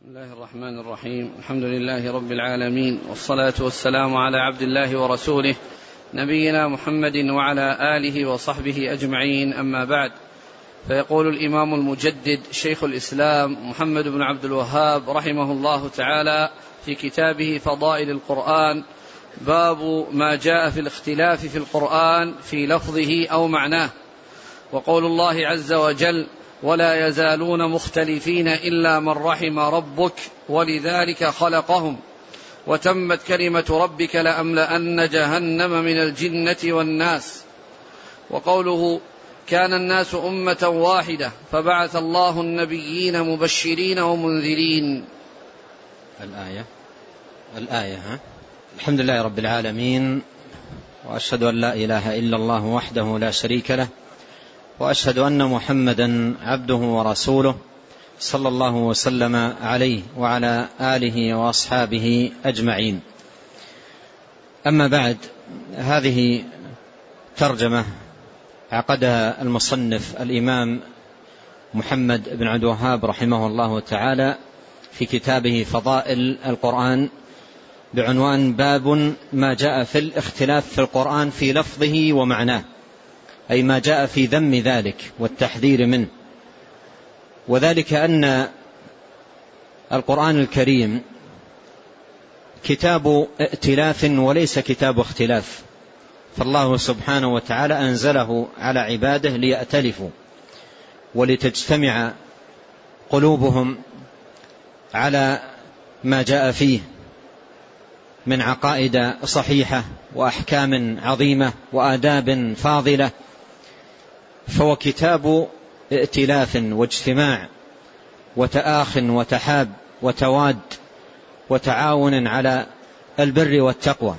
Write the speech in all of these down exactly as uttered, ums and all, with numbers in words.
بسم الله الرحمن الرحيم. الحمد لله رب العالمين، والصلاة والسلام على عبد الله ورسوله نبينا محمد وعلى آله وصحبه أجمعين، أما بعد. فيقول الإمام المجدد شيخ الإسلام محمد بن عبد الوهاب رحمه الله تعالى في كتابه فضائل القرآن: باب ما جاء في الاختلاف في القرآن في لفظه أو معناه. وقول الله عز وجل: ولا يزالون مختلفين إلا من رحم ربك ولذلك خلقهم وتمت كلمة ربك لأملأن جهنم من الجنة والناس. وقوله: كان الناس أمة واحدة فبعث الله النبيين مبشرين ومنذرين. الآية الآية ها؟ الحمد لله رب العالمين، وأشهد أن لا إله إلا الله وحده لا شريك له، وأشهد أن محمدا عبده ورسوله صلى الله وسلم عليه وعلى آله وأصحابه أجمعين. أما بعد، هذه ترجمة عقدها المصنف الإمام محمد بن عبد الوهاب رحمه الله تعالى في كتابه فضائل القرآن بعنوان: باب ما جاء في الاختلاف في القرآن في لفظه ومعناه، أي ما جاء في ذم ذلك والتحذير منه. وذلك أن القرآن الكريم كتاب ائتلاف وليس كتاب اختلاف، فالله سبحانه وتعالى أنزله على عباده ليأتلفوا ولتجتمع قلوبهم على ما جاء فيه من عقائد صحيحة وأحكام عظيمة وآداب فاضلة. فهو كتاب ائتلاف واجتماع وتآخ وتحاب وتواد وتعاون على البر والتقوى.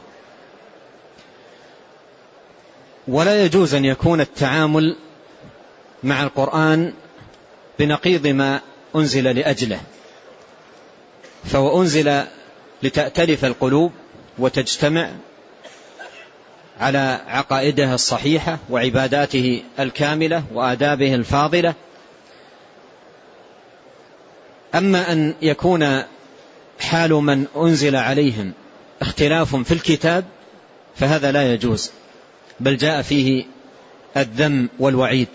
ولا يجوز أن يكون التعامل مع القرآن بنقيض ما أنزل لأجله، فهو أنزل لتأتلف القلوب وتجتمع على عقائده الصحيحة وعباداته الكاملة وآدابه الفاضلة. أما أن يكون حال من أنزل عليهم اختلاف في الكتاب فهذا لا يجوز، بل جاء فيه الذم والوعيد.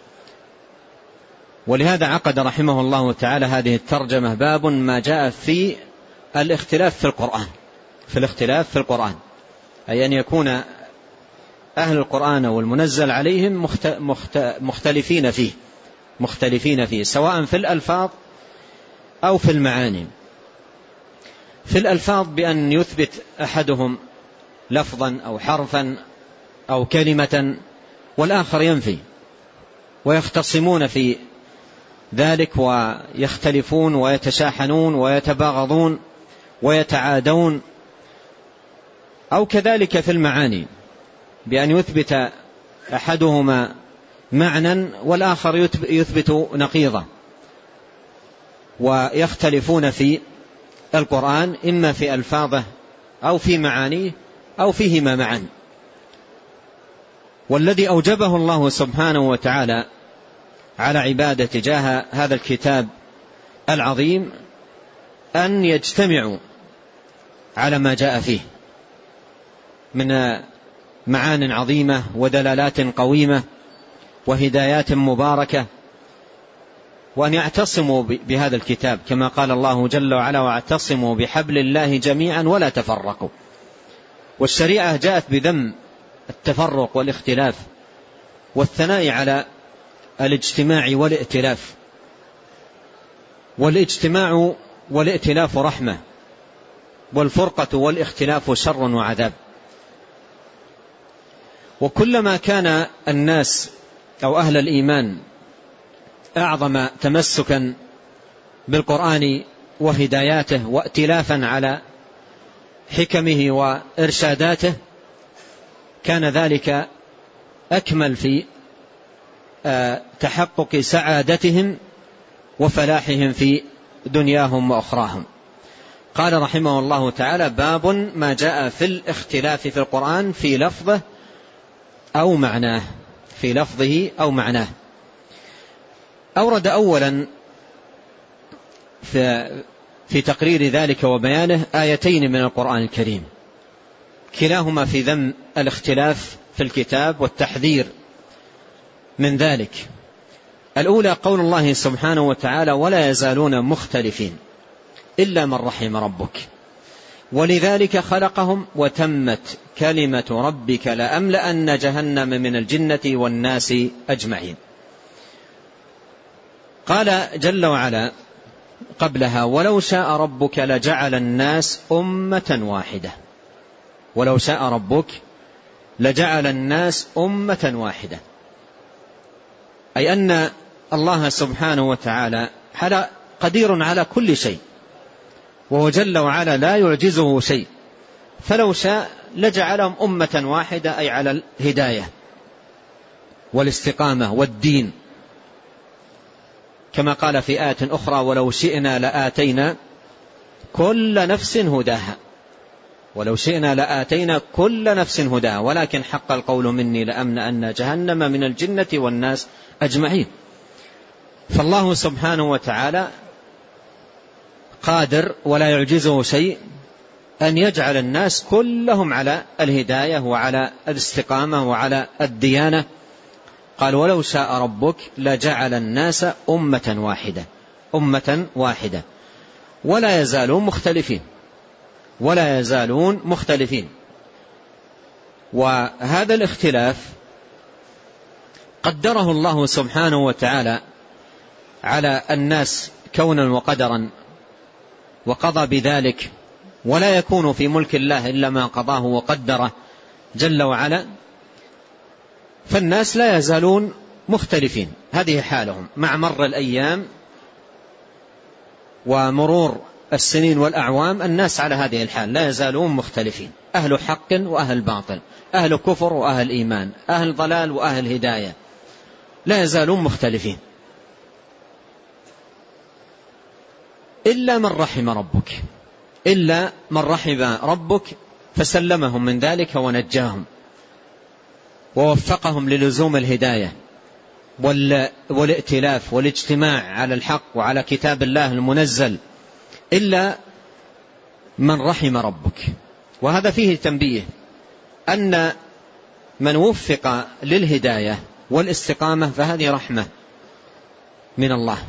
ولهذا عقد رحمه الله تعالى هذه الترجمة: باب ما جاء في الاختلاف في القرآن في الاختلاف في القرآن أي أن يكون أهل القرآن والمنزل عليهم مختلفين فيه مختلفين فيه سواء في الألفاظ أو في المعاني. في الألفاظ بأن يثبت أحدهم لفظا أو حرفا أو كلمة والآخر ينفي، ويختصمون في ذلك ويختلفون ويتشاحنون ويتباغضون ويتعادون. أو كذلك في المعاني بأن يثبت أحدهما معنى والآخر يثبت نقيضه، ويختلفون في القرآن إما في ألفاظه أو في معانيه أو فيهما معا. والذي أوجبه الله سبحانه وتعالى على عباده تجاه هذا الكتاب العظيم أن يجتمعوا على ما جاء فيه من معان عظيمة ودلالات قويمة وهدايات مباركة، وأن يعتصموا بهذا الكتاب كما قال الله جل وعلا: واعتصموا بحبل الله جميعا ولا تفرقوا. والشريعة جاءت بذم التفرق والاختلاف والثناء على الاجتماع والائتلاف. والاجتماع والائتلاف رحمة، والفرقة والاختلاف شر وعذاب. وكلما كان الناس أو أهل الإيمان أعظم تمسكا بالقرآن وهداياته وائتلافا على حكمه وإرشاداته كان ذلك أكمل في تحقق سعادتهم وفلاحهم في دنياهم وأخراهم. قال رحمه الله تعالى: باب ما جاء في الاختلاف في القرآن في لفظه أو معناه في لفظه أو معناه. أورد أولا في في تقرير ذلك وبيانه آيتين من القرآن الكريم، كلاهما في ذم الاختلاف في الكتاب والتحذير من ذلك. الأولى قول الله سبحانه وتعالى: ولا يزالون مختلفين إلا من رحم ربك ولذلك خلقهم وتمت كلمة ربك لأملأن جهنم من الجنة والناس أجمعين. قال جل وعلا قبلها: ولو شاء ربك لجعل الناس أمة واحدة. ولو شاء ربك لجعل الناس أمة واحدة، أي أن الله سبحانه وتعالى قدير على كل شيء، وهو جل وعلا لا يعجزه شيء، فلو شاء لجعلهم أمة واحدة، أي على الهداية والاستقامة والدين، كما قال في آية أخرى: ولو شئنا لآتينا كل نفس هداها. ولو شئنا لآتينا كل نفس هداها ولكن حق القول مني لأملأن جهنم من الجنة والناس أجمعين. فالله سبحانه وتعالى قادر ولا يعجزه شيء أن يجعل الناس كلهم على الهداية وعلى الاستقامة وعلى الديانة. قال: ولو شاء ربك لجعل الناس أمة واحدة أمة واحدة ولا يزالون مختلفين ولا يزالون مختلفين. وهذا الاختلاف قدره الله سبحانه وتعالى على الناس كونا وقدرا، وقضى بذلك، ولا يكون في ملك الله إلا ما قضاه وقدره جل وعلا. فالناس لا يزالون مختلفين، هذه حالهم مع مر الأيام ومرور السنين والأعوام. الناس على هذه الحال لا يزالون مختلفين، أهل حق وأهل باطل، أهل كفر وأهل إيمان، أهل ضلال وأهل هداية، لا يزالون مختلفين إلا من رحم ربك إلا من رحم ربك فسلمهم من ذلك ونجاهم ووفقهم للزوم الهداية والائتلاف والاجتماع على الحق وعلى كتاب الله المنزل، إلا من رحم ربك. وهذا فيه تنبيه أن من وفق للهداية والاستقامة فهذه رحمة من الله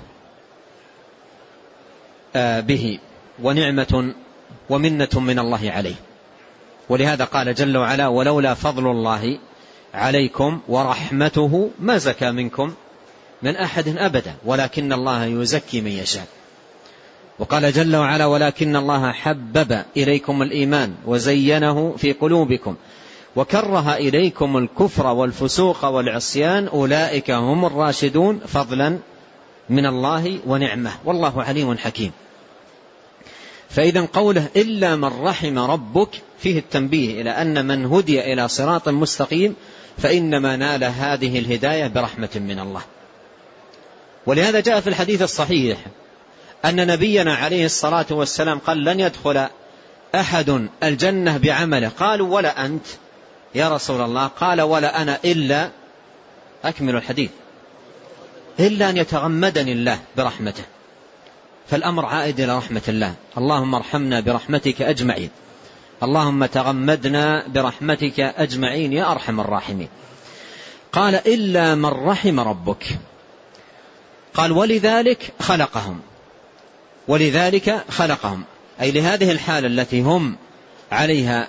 به ونعمة ومنة من الله عليه. ولهذا قال جل وعلا: ولولا فضل الله عليكم ورحمته ما زكى منكم من أحد أبدا ولكن الله يزكي من يشاء. وقال جل وعلا: ولكن الله حبب إليكم الإيمان وزينه في قلوبكم وكره إليكم الكفر والفسوق والعصيان أولئك هم الراشدون فضلا من الله ونعمة والله عليم حكيم. فإذا قوله إلا من رحم ربك فيه التنبيه إلى أن من هدي إلى صراط مستقيم فإنما نال هذه الهداية برحمة من الله. ولهذا جاء في الحديث الصحيح أن نبينا عليه الصلاة والسلام قال: لن يدخل أحد الجنة بعمله. قالوا: ولا أنت يا رسول الله؟ قال: ولا أنا إلا، أكمل الحديث، إلا أن يتغمدني الله برحمته. فالأمر عائد إلى رحمة الله. اللهم ارحمنا برحمتك أجمعين، اللهم تغمدنا برحمتك أجمعين يا أرحم الراحمين. قال: إلا من رحم ربك. قال: ولذلك خلقهم ولذلك خلقهم أي لهذه الحالة التي هم عليها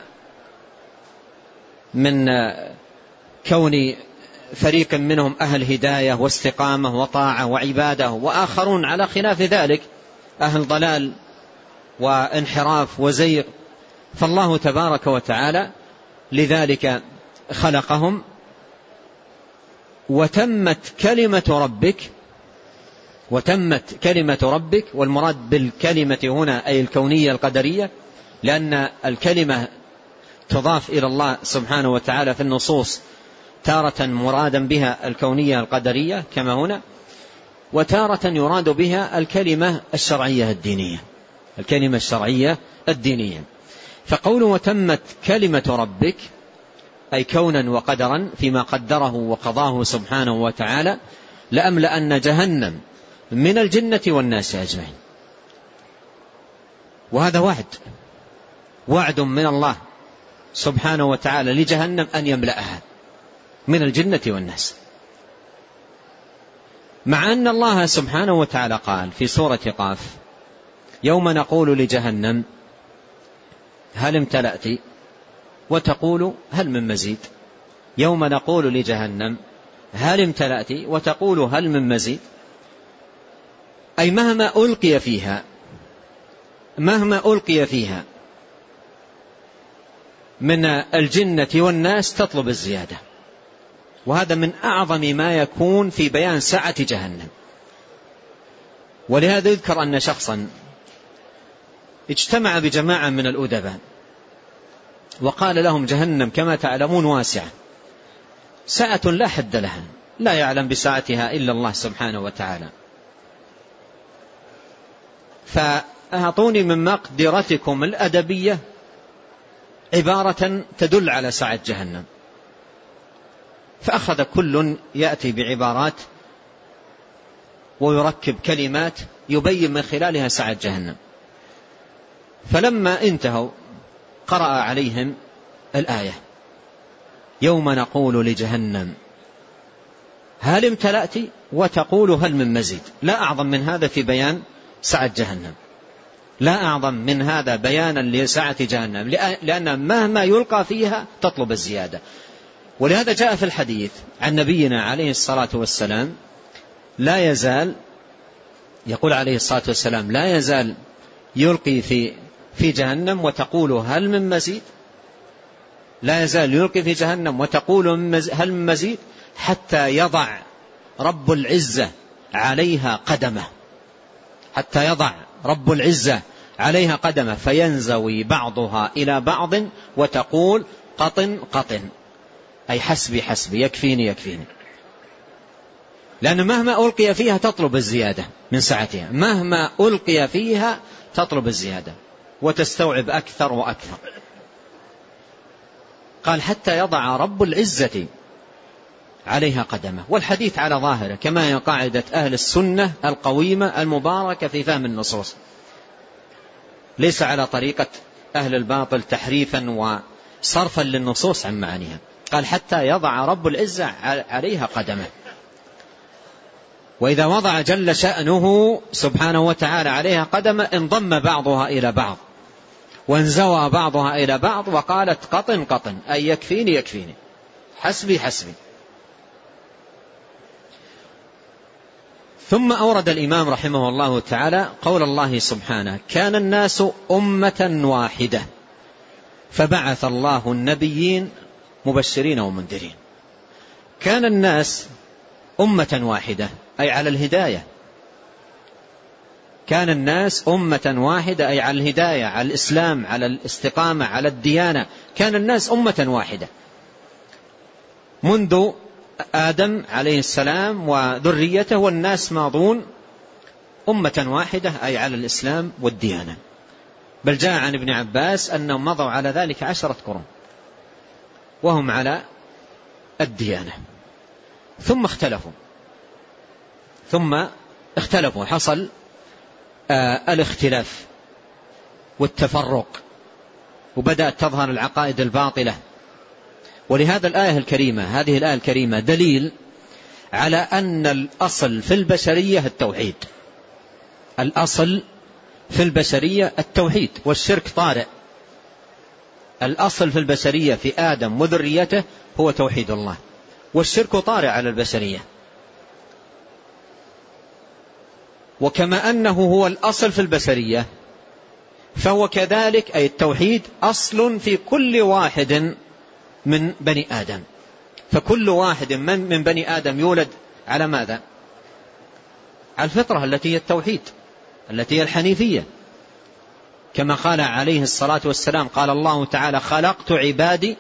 من كون فريق منهم أهل هداية واستقامة وطاعة وعبادة، وآخرون على خلاف ذلك أهل ضلال وانحراف وزيغ. فالله تبارك وتعالى لذلك خلقهم وتمت كلمة ربك وتمت كلمة ربك. والمراد بالكلمة هنا أي الكونية القدرية، لأن الكلمة تضاف إلى الله سبحانه وتعالى في النصوص تارة مرادا بها الكونية القدرية كما هنا، وتارة يراد بها الكلمة الشرعية الدينية الكلمة الشرعية الدينية. فقوله وتمت كلمة ربك أي كونا وقدرا فيما قدره وقضاه سبحانه وتعالى لأملأن جهنم من الجنة والناس أجمعين. وهذا وعد وعد من الله سبحانه وتعالى لجهنم أن يملأها من الجنة والناس، مع أن الله سبحانه وتعالى قال في سورة قاف: يوم نقول لجهنم هل امتلأت وتقول هل من مزيد. يوم نقول لجهنم هل امتلأت وتقول هل من مزيد، أي مهما ألقي فيها مهما ألقي فيها من الجنة والناس تطلب الزيادة. وهذا من أعظم ما يكون في بيان سعة جهنم. ولهذا يذكر أن شخصا اجتمع بجماعة من الأدباء وقال لهم: جهنم كما تعلمون واسعة، سعة لا حد لها، لا يعلم بسعتها إلا الله سبحانه وتعالى، فأعطوني من مقدرتكم الأدبية عبارة تدل على سعة جهنم. فأخذ كل يأتي بعبارات ويركب كلمات يبين من خلالها سعة جهنم. فلما انتهوا قرأ عليهم الآية: يوم نقول لجهنم هل امتلأت وتقول هل من مزيد. لا أعظم من هذا في بيان سعة جهنم، لا أعظم من هذا بيانا لسعة جهنم، لأن مهما يلقى فيها تطلب الزيادة. ولهذا جاء في الحديث عن نبينا عليه الصلاة والسلام: لا يزال، يقول عليه الصلاة والسلام: لا يزال يلقي في في جهنم وتقول هل من مزيد، لا يزال يلقي في جهنم وتقول هل من مزيد، حتى يضع رب العزة عليها قدمه، حتى يضع رب العزة عليها قدمه فينزوي بعضها إلى بعض وتقول قطن قطن، أي حسبي حسبي، يكفيني يكفيني. لأن مهما ألقي فيها تطلب الزيادة من سعتها، مهما ألقي فيها تطلب الزيادة وتستوعب أكثر وأكثر. قال: حتى يضع رب العزة عليها قدمه. والحديث على ظاهره كما هي قاعدة أهل السنة القويمة المباركة في فهم النصوص، ليس على طريقة أهل الباطل تحريفا وصرفا للنصوص عن معانيها. قال: حتى يضع رب العزة عليها قدمه. وإذا وضع جل شأنه سبحانه وتعالى عليها قدمه انضم بعضها إلى بعض وانزوى بعضها إلى بعض وقالت قطن قطن، أي يكفيني يكفيني، حسبي حسبي. ثم أورد الإمام رحمه الله تعالى قول الله سبحانه: كان الناس أمة واحدة فبعث الله النبيين مبشرين ومنذرين. كان الناس أمة واحدة أي على الهداية، كان الناس أمة واحدة أي على الهداية، على الإسلام، على الاستقامة، على الديانة. كان الناس أمة واحدة منذ آدم عليه السلام وذريته، والناس ماضون أمة واحدة أي على الإسلام والديانة. بل جاء عن ابن عباس أنهم مضوا على ذلك عشرة قرون وهم على الديانة. ثم اختلفوا ثم اختلفوا حصل آه الاختلاف والتفرق، وبدأت تظهر العقائد الباطلة. ولهذا الآية الكريمة، هذه الآية الكريمة دليل على أن الأصل في البشرية التوحيد. الأصل في البشرية التوحيد، والشرك طارئ. الأصل في البشرية في آدم وذريته هو توحيد الله، والشرك طارئ على البشرية. وكما أنه هو الأصل في البشرية فهو كذلك أي التوحيد أصل في كل واحد من بني آدم. فكل واحد من, من بني آدم يولد على ماذا؟ على الفطرة التي هي التوحيد، التي هي الحنيفية. كما قال عليه الصلاة والسلام: قال الله تعالى: خلقت عبادي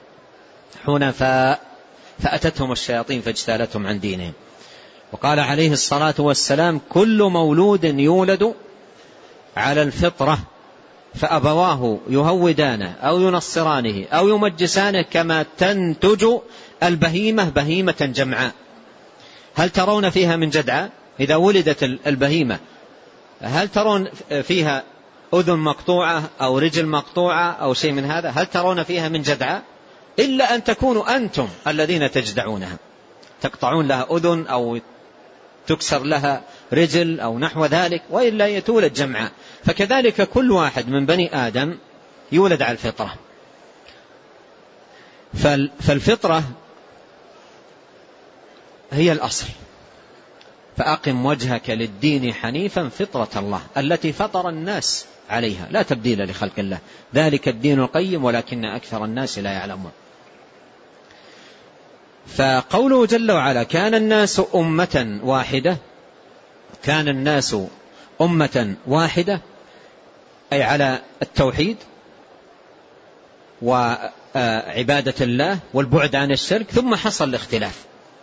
حنفاء فأتتهم الشياطين فاجتالتهم عن دينهم. وقال عليه الصلاة والسلام: كل مولود يولد على الفطرة فأبواه يهودانه أو ينصرانه أو يمجسانه كما تنتج البهيمة بهيمة جمعاء. هل ترون فيها من جدعى؟ إذا ولدت البهيمة هل ترون فيها أذن مقطوعة أو رجل مقطوعة أو شيء من هذا، هل ترون فيها من جدعاء؟ إلا أن تكونوا أنتم الذين تجدعونها، تقطعون لها أذن أو تكسر لها رجل أو نحو ذلك، وإلا يتولد جمعاء. فكذلك كل واحد من بني آدم يولد على الفطرة. فالفطرة هي الأصل. فأقم وجهك للدين حنيفا فطرة الله التي فطر الناس عليها لا تبديل لخلق الله، ذلك الدين القيم ولكن أكثر الناس لا يعلمون. فقوله جل وعلا كان الناس أمة واحدة، كان الناس أمة واحدة أي على التوحيد وعبادة الله والبعد عن الشرك، ثم حصل الاختلاف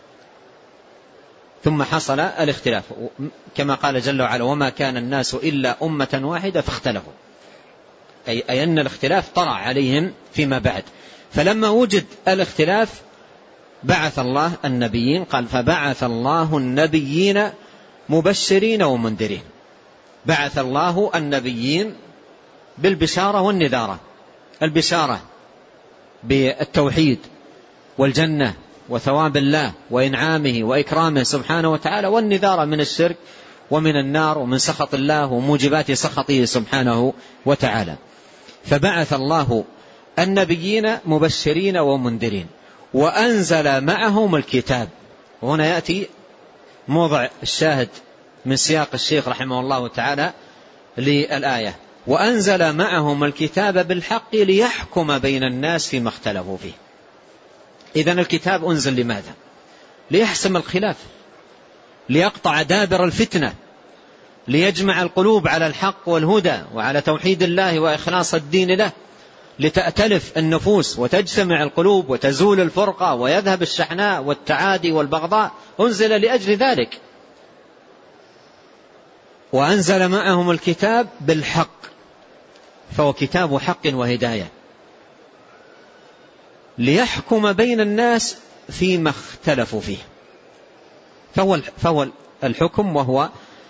ثم حصل الاختلاف كما قال جل وعلا وما كان الناس إلا أمة واحدة فاختلفوا، أي, أي أن الاختلاف طرأ عليهم فيما بعد. فلما وجد الاختلاف بعث الله النبيين، قال فبعث الله النبيين مبشرين ومنذرين. بعث الله النبيين بالبشارة والنذارة، البشارة بالتوحيد والجنة وثواب الله وإنعامه وإكرامه سبحانه وتعالى، والنذارة من الشرك ومن النار ومن سخط الله وموجبات سخطه سبحانه وتعالى. فبعث الله النبيين مبشرين ومنذرين وأنزل معهم الكتاب. وهنا يأتي موضع الشاهد من سياق الشيخ رحمه الله تعالى للآية، وأنزل معهم الكتاب بالحق ليحكم بين الناس فيما اختلفوا فيه. إذن الكتاب أنزل لماذا؟ ليحسم الخلاف، ليقطع دابر الفتنة، ليجمع القلوب على الحق والهدى وعلى توحيد الله وإخلاص الدين له، لتأتلف النفوس وتجتمع القلوب وتزول الفرقة ويذهب الشحناء والتعادي والبغضاء. أنزل لأجل ذلك. وأنزل معهم الكتاب بالحق، فهو كتاب حق وهداية، ليحكم بين الناس فيما اختلفوا فيه. فهو, فهو الحكم وهو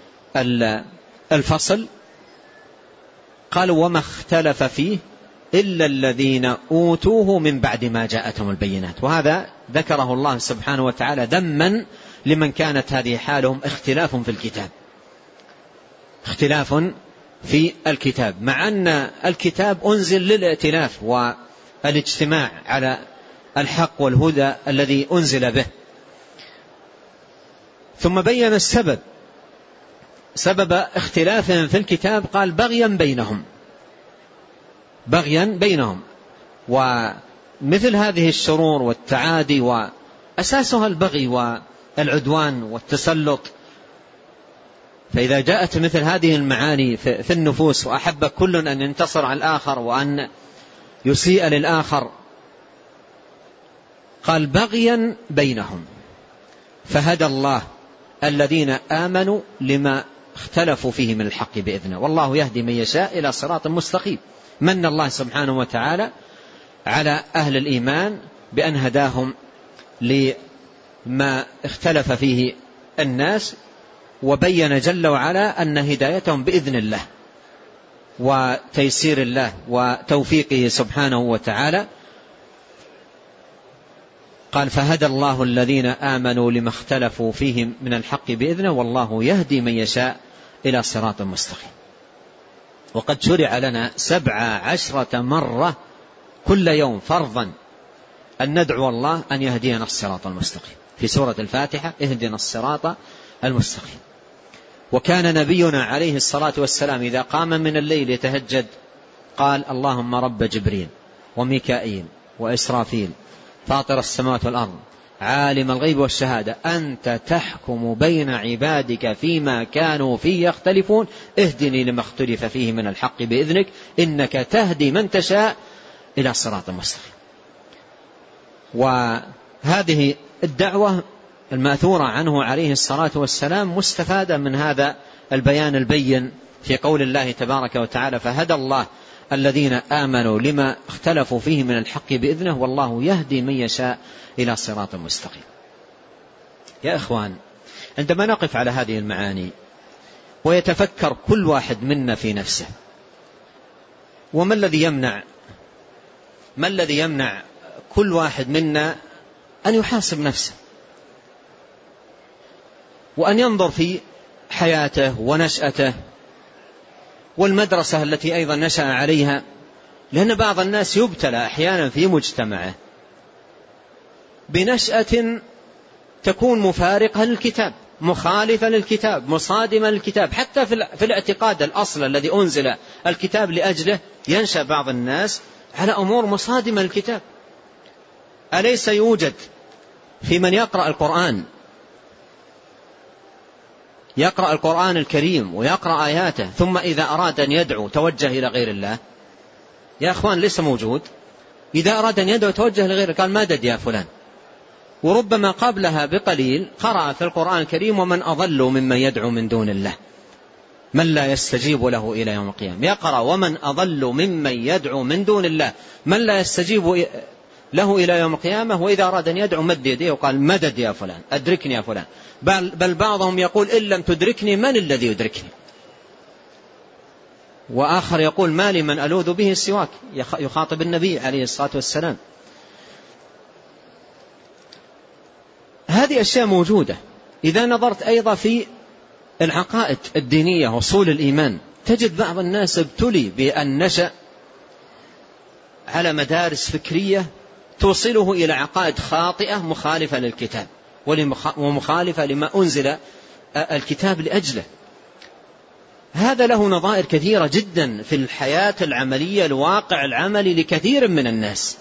الفصل. قالوا وما اختلف فيه إلا الذين أوتوه من بعد ما جاءتهم البينات. وهذا ذكره الله سبحانه وتعالى ذما لمن كانت هذه حالهم اختلاف في الكتاب، اختلاف في الكتاب، مع أن الكتاب أنزل للائتلاف والاجتماع على الحق والهدى الذي أنزل به. ثم بين السبب، سبب اختلافهم في الكتاب، قال بغيا بينهم، بغيا بينهم. ومثل هذه الشرور والتعادي وأساسها البغي والعدوان والتسلط. فإذا جاءت مثل هذه المعاني في النفوس وأحب كل أن ينتصر على الآخر وأن يسيء للآخر، قال بغيا بينهم فهدى الله الذين آمنوا لما اختلفوا فيه من الحق بإذنه والله يهدي من يشاء إلى صراط مستقيم. من الله سبحانه وتعالى على أهل الإيمان بأن هداهم لما اختلف فيه الناس، وبين جل وعلا أن هدايتهم بإذن الله وتيسير الله وتوفيقه سبحانه وتعالى. قال فهدى الله الذين آمنوا لما اختلفوا فيه من الحق بإذنه والله يهدي من يشاء إلى صراط مستقيم. وقد شرع لنا سبع عشرة مرة كل يوم فرضا أن ندعو الله أن يهدينا الصراط المستقيم. في سورة الفاتحة اهدنا الصراط المستقيم. وكان نبينا عليه الصلاة والسلام إذا قام من الليل يتهجد قال اللهم رب جبريل وميكائيل وإسرافيل فاطر السماوات والأرض عالم الغيب والشهادة أنت تحكم بين عبادك فيما كانوا فيه يختلفون اهدني لما اختلف فيه من الحق بإذنك إنك تهدي من تشاء إلى صراط مستقيم. وهذه الدعوة الماثورة عنه عليه الصلاة والسلام مستفادة من هذا البيان البين في قول الله تبارك وتعالى فهدى الله الذين آمنوا لما اختلفوا فيه من الحق بإذنه والله يهدي من يشاء إلى صراط مستقيم. يا إخوان، عندما نقف على هذه المعاني ويتفكر كل واحد منا في نفسه وما الذي يمنع ما الذي يمنع كل واحد منا أن يحاسب نفسه وأن ينظر في حياته ونشأته والمدرسة التي أيضا نشأ عليها، لأن بعض الناس يبتلى أحيانا في مجتمعه بنشأة تكون مفارقة للكتاب، مخالفة للكتاب، مصادمة للكتاب، حتى في الاعتقاد الأصل الذي أنزل الكتاب لأجله ينشأ بعض الناس على أمور مصادمة للكتاب. أليس يوجد في من يقرأ القرآن يقرأ القرآن الكريم ويقرأ آياته ثم إذا أراد أن يدعو توجه إلى غير الله؟ يا أخوان ليس موجود. إذا أراد أن يدعو توجه لغيره قال مدد يا فلان. وربما قبلها بقليل قرأ في القرآن الكريم ومن أضل ممن يدعو من دون الله من لا يستجيب له إلى يوم القيامة. يقرأ ومن أضل ممن يدعو من دون الله من لا يستجيب له إلى يوم القيامة، وإذا أراد أن يدعو مد يديه وقال مدد يا فلان، أدركني يا فلان. بل, بل بعضهم يقول إن لم تدركني من الذي يدركني، وآخر يقول ما لي من ألوذ به سواك، يخاطب النبي عليه الصلاة والسلام. هذه أشياء موجودة. إذا نظرت أيضا في العقائد الدينية وصول الإيمان تجد بعض الناس ابتلي بأن نشأ على مدارس فكرية توصله إلى عقائد خاطئة مخالفة للكتاب ومخالفة لما أنزل الكتاب لأجله. هذا له نظائر كثيرة جدا في الحياة العملية، الواقع العملي لكثير من الناس.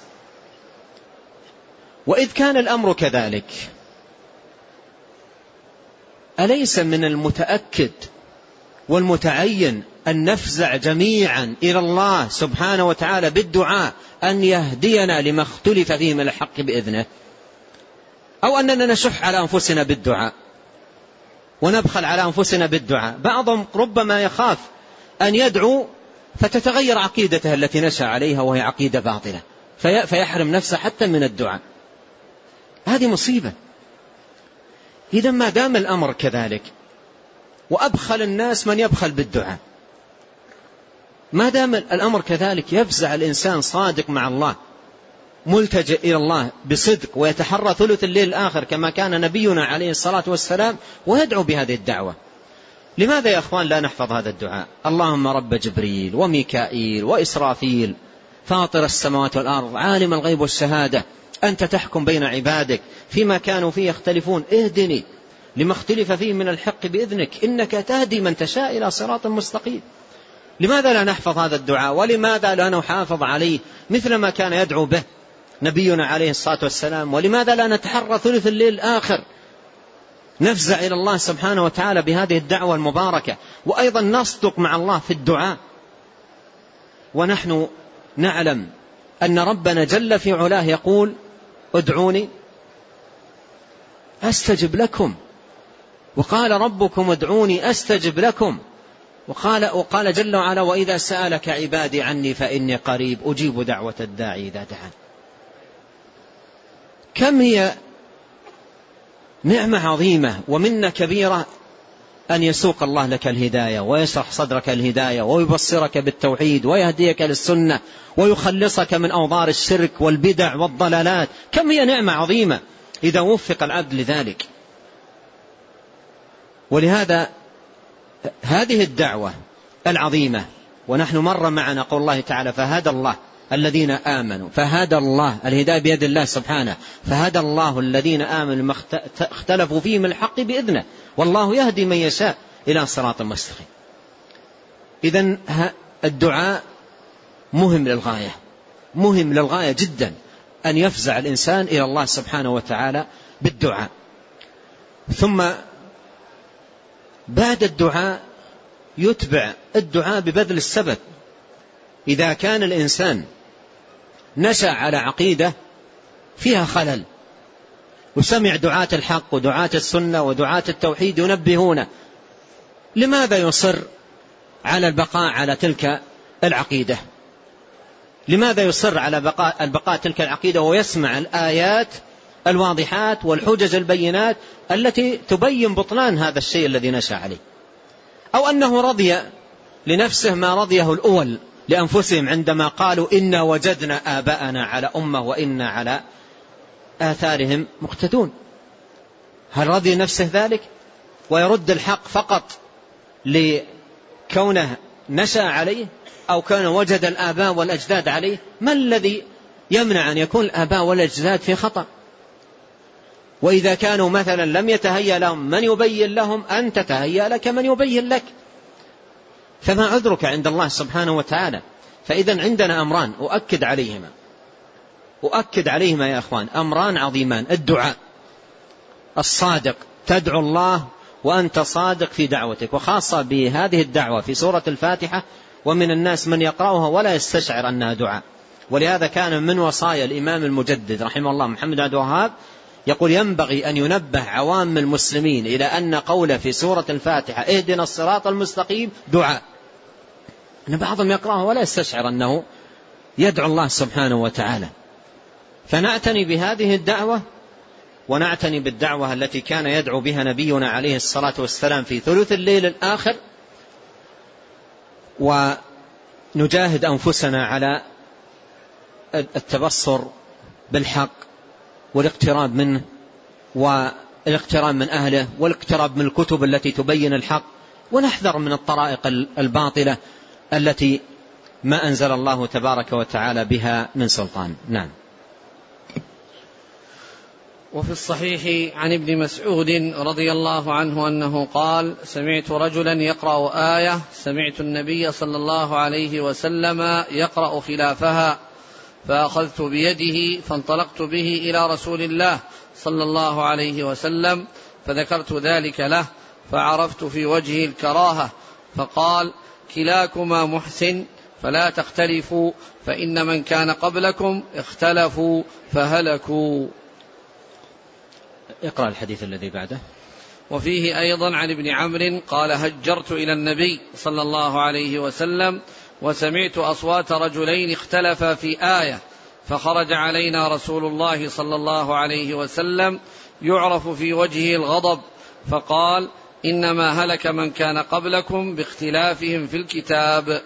وإذ كان الأمر كذلك أليس من المتأكد والمتعين أن نفزع جميعا إلى الله سبحانه وتعالى بالدعاء أن يهدينا لما اختلف فيه من الحق بإذنه، أو أننا نشح على أنفسنا بالدعاء ونبخل على أنفسنا بالدعاء؟ بعضهم ربما يخاف أن يدعو فتتغير عقيدته التي نشأ عليها وهي عقيدة باطلة فيحرم نفسه حتى من الدعاء. هذه مصيبة. إذا ما دام الأمر كذلك، وأبخل الناس من يبخل بالدعاء، ما دام الأمر كذلك يفزع الإنسان صادق مع الله ملتجئ إلى الله بصدق ويتحرى ثلث الليل الآخر كما كان نبينا عليه الصلاة والسلام ويدعو بهذه الدعوة. لماذا يا أخوان لا نحفظ هذا الدعاء؟ اللهم رب جبريل وميكائيل وإسرافيل فاطر السماوات والأرض عالم الغيب والشهادة أنت تحكم بين عبادك فيما كانوا فيه يختلفون اهدني لما اختلف فيه من الحق بإذنك إنك تهدي من تشاء إلى صراط مستقيم. لماذا لا نحفظ هذا الدعاء؟ ولماذا لا نحافظ عليه مثل ما كان يدعو به نبينا عليه الصلاة والسلام؟ ولماذا لا نتحرى ثلث الليل الآخر نفزع إلى الله سبحانه وتعالى بهذه الدعوة المباركة، وأيضا نصدق مع الله في الدعاء ونحن نعلم أن ربنا جل في علاه يقول ادعوني أستجب لكم، وقال ربكم ادعوني أستجب لكم، وقال, وقال جل وعلا وإذا سألك عبادي عني فإني قريب أجيب دعوة الداعي إذا دعان. كم هي نعمة عظيمة ومنة كبيرة أن يسوق الله لك الهداية ويشرح صدرك الهداية ويبصرك بالتوحيد ويهديك للسنة ويخلصك من أوضار الشرك والبدع والضلالات. كم هي نعمة عظيمة إذا وفق العبد لذلك. ولهذا هذه الدعوة العظيمة، ونحن مر معنا قول الله تعالى فهدى الله الذين آمنوا، فهدى الله الهداية بيد الله سبحانه، فهدى الله الذين آمنوا ما اختلفوا فيه من الحق بإذنه والله يهدي من يشاء إلى صراط مستقيم. إذن الدعاء مهم للغاية، مهم للغاية جدا أن يفزع الإنسان إلى الله سبحانه وتعالى بالدعاء. ثم بعد الدعاء يتبع الدعاء ببذل السبب. إذا كان الإنسان نشأ على عقيدة فيها خلل وسمع دعاة الحق ودعاة السنة ودعاة التوحيد ينبهونه، لماذا يصر على البقاء على تلك العقيدة؟ لماذا يصر على بقاء البقاء تلك العقيدة ويسمع الآيات الواضحات والحجج البينات التي تبين بطلان هذا الشيء الذي نشأ عليه؟ أو أنه رضي لنفسه ما رضيه الأول لأنفسهم عندما قالوا إنا وجدنا آباءنا على أمة وإنا على آثارهم مقتدون. هل رضي نفسه ذلك ويرد الحق فقط لكونه نشأ عليه أو كان وجد الآباء والأجداد عليه؟ ما الذي يمنع أن يكون الآباء والأجداد في خطأ؟ وإذا كانوا مثلا لم يتهيأ لهم من يبين لهم، أنت تهيأ لك من يبين لك، فما عذرك عند الله سبحانه وتعالى؟ فإذا عندنا أمران أؤكد عليهما أؤكد عليهما يا أخوان، أمران عظيمان: الدعاء الصادق، تدعو الله وأنت صادق في دعوتك، وخاصة بهذه الدعوة في سورة الفاتحة، ومن الناس من يقرأها ولا يستشعر أنها دعاء. ولهذا كان من وصايا الإمام المجدد رحمه الله محمد عبد الوهاب يقول: ينبغي أن ينبه عوام المسلمين إلى أن قوله في سورة الفاتحة اهدنا الصراط المستقيم دعاء، أن بعضهم يقرأها ولا يستشعر أنه يدعو الله سبحانه وتعالى. فنعتني بهذه الدعوة، ونعتني بالدعوة التي كان يدعو بها نبينا عليه الصلاة والسلام في ثلث الليل الآخر، ونجاهد أنفسنا على التبصر بالحق والاقتراب منه والاقتراب من أهله والاقتراب من الكتب التي تبين الحق، ونحذر من الطرائق الباطلة التي ما أنزل الله تبارك وتعالى بها من سلطان. نعم. وفي الصحيح عن ابن مسعود رضي الله عنه أنه قال: سمعت رجلا يقرأ آية سمعت النبي صلى الله عليه وسلم يقرأ خلافها، فأخذت بيده فانطلقت به إلى رسول الله صلى الله عليه وسلم فذكرت ذلك له، فعرفت في وجهه الكراهة، فقال: كلاكما محسن فلا تختلفوا، فإن من كان قبلكم اختلفوا فهلكوا. اقرأ الحديث الذي بعده. وفيه أيضا عن ابن عمرو قال: هجرت إلى النبي صلى الله عليه وسلم وسمعت أصوات رجلين اختلفا في آية، فخرج علينا رسول الله صلى الله عليه وسلم يعرف في وجهه الغضب، فقال: إنما هلك من كان قبلكم باختلافهم في الكتاب.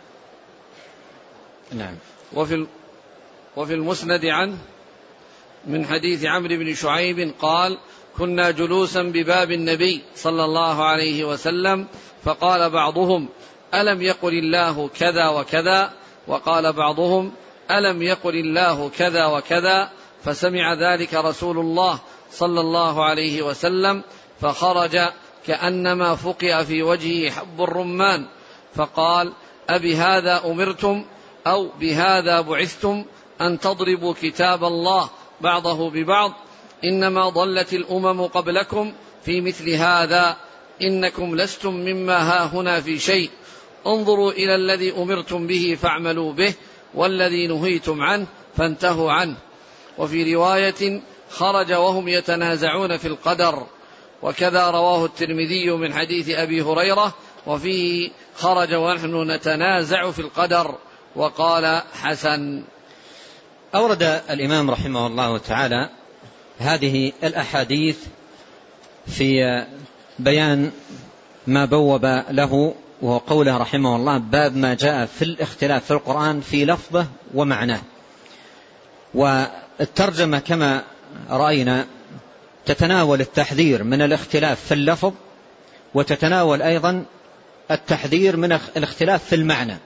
نعم. وفي وفي المسند عنه من حديث عمرو بن شعيب قال: كنا جلوسا بباب النبي صلى الله عليه وسلم، فقال بعضهم: ألم يقل الله كذا وكذا؟ وقال بعضهم: ألم يقل الله كذا وكذا؟ فسمع ذلك رسول الله صلى الله عليه وسلم، فخرج كأنما فقع في وجهه حب الرمان، فقال: أبهذا أمرتم أو بهذا بعثتم أن تضربوا كتاب الله بعضه ببعض؟ إنما ضلت الأمم قبلكم في مثل هذا، إنكم لستم مما ها هنا في شيء، انظروا إلى الذي أمرتم به فاعملوا به، والذي نهيتم عنه فانتهوا عنه. وفي رواية: خرج وهم يتنازعون في القدر. وكذا رواه الترمذي من حديث أبي هريرة وفيه: خرج ونحن نتنازع في القدر، وقال: حسن. أورد الإمام رحمه الله تعالى هذه الأحاديث في بيان ما بوب له، وهو قوله رحمه الله: باب ما جاء في الاختلاف في القرآن في لفظه ومعناه. والترجمة كما رأينا تتناول التحذير من الاختلاف في اللفظ، وتتناول أيضا التحذير من الاختلاف في المعنى.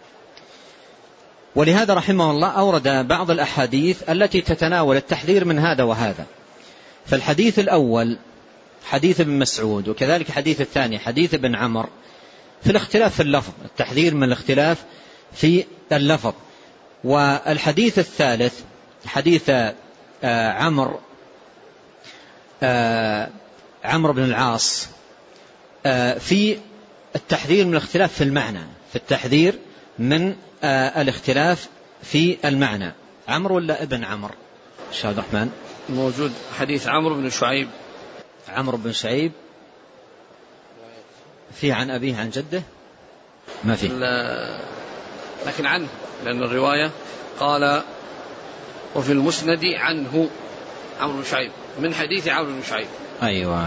ولهذا رحمه الله أورد بعض الأحاديث التي تتناول التحذير من هذا وهذا. فالحديث الأول حديث ابن مسعود، وكذلك حديث الثاني حديث ابن عمر في الاختلاف في اللفظ، التحذير من الاختلاف في اللفظ. والحديث الثالث حديث عمرو عمرو بن العاص في التحذير من الاختلاف في المعنى، في التحذير من الاختلاف في المعنى. عمرو ولا ابن عمرو؟ شيخ عبد الرحمن موجود حديث عمرو بن شعيب. عمرو بن شعيب في عن أبيه عن جده ما في، لكن عنه، لأن الرواية قال: وفي المسند عنه عمرو بن شعيب، من حديث عمرو بن شعيب. أيوة.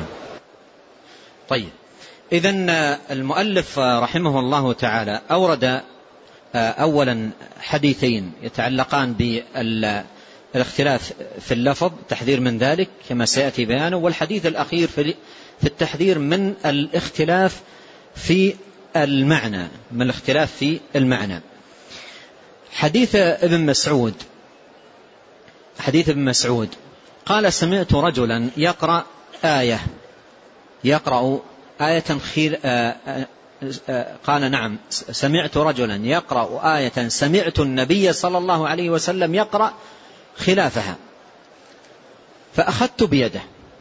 طيب، إذن المؤلف رحمه الله تعالى أورد أولا حديثين يتعلقان بالاختلاف في اللفظ، تحذير من ذلك كما سيأتي بيانه، والحديث الأخير في التحذير من الاختلاف في المعنى، من الاختلاف في المعنى. حديث ابن مسعود حديث ابن مسعود قال: سمعت رجلا يقرأ آية يقرأ آية خير آآ آآ قال: نعم، سمعت رجلا يقرأ آية سمعت النبي صلى الله عليه وسلم يقرأ خلافها فأخذت بيده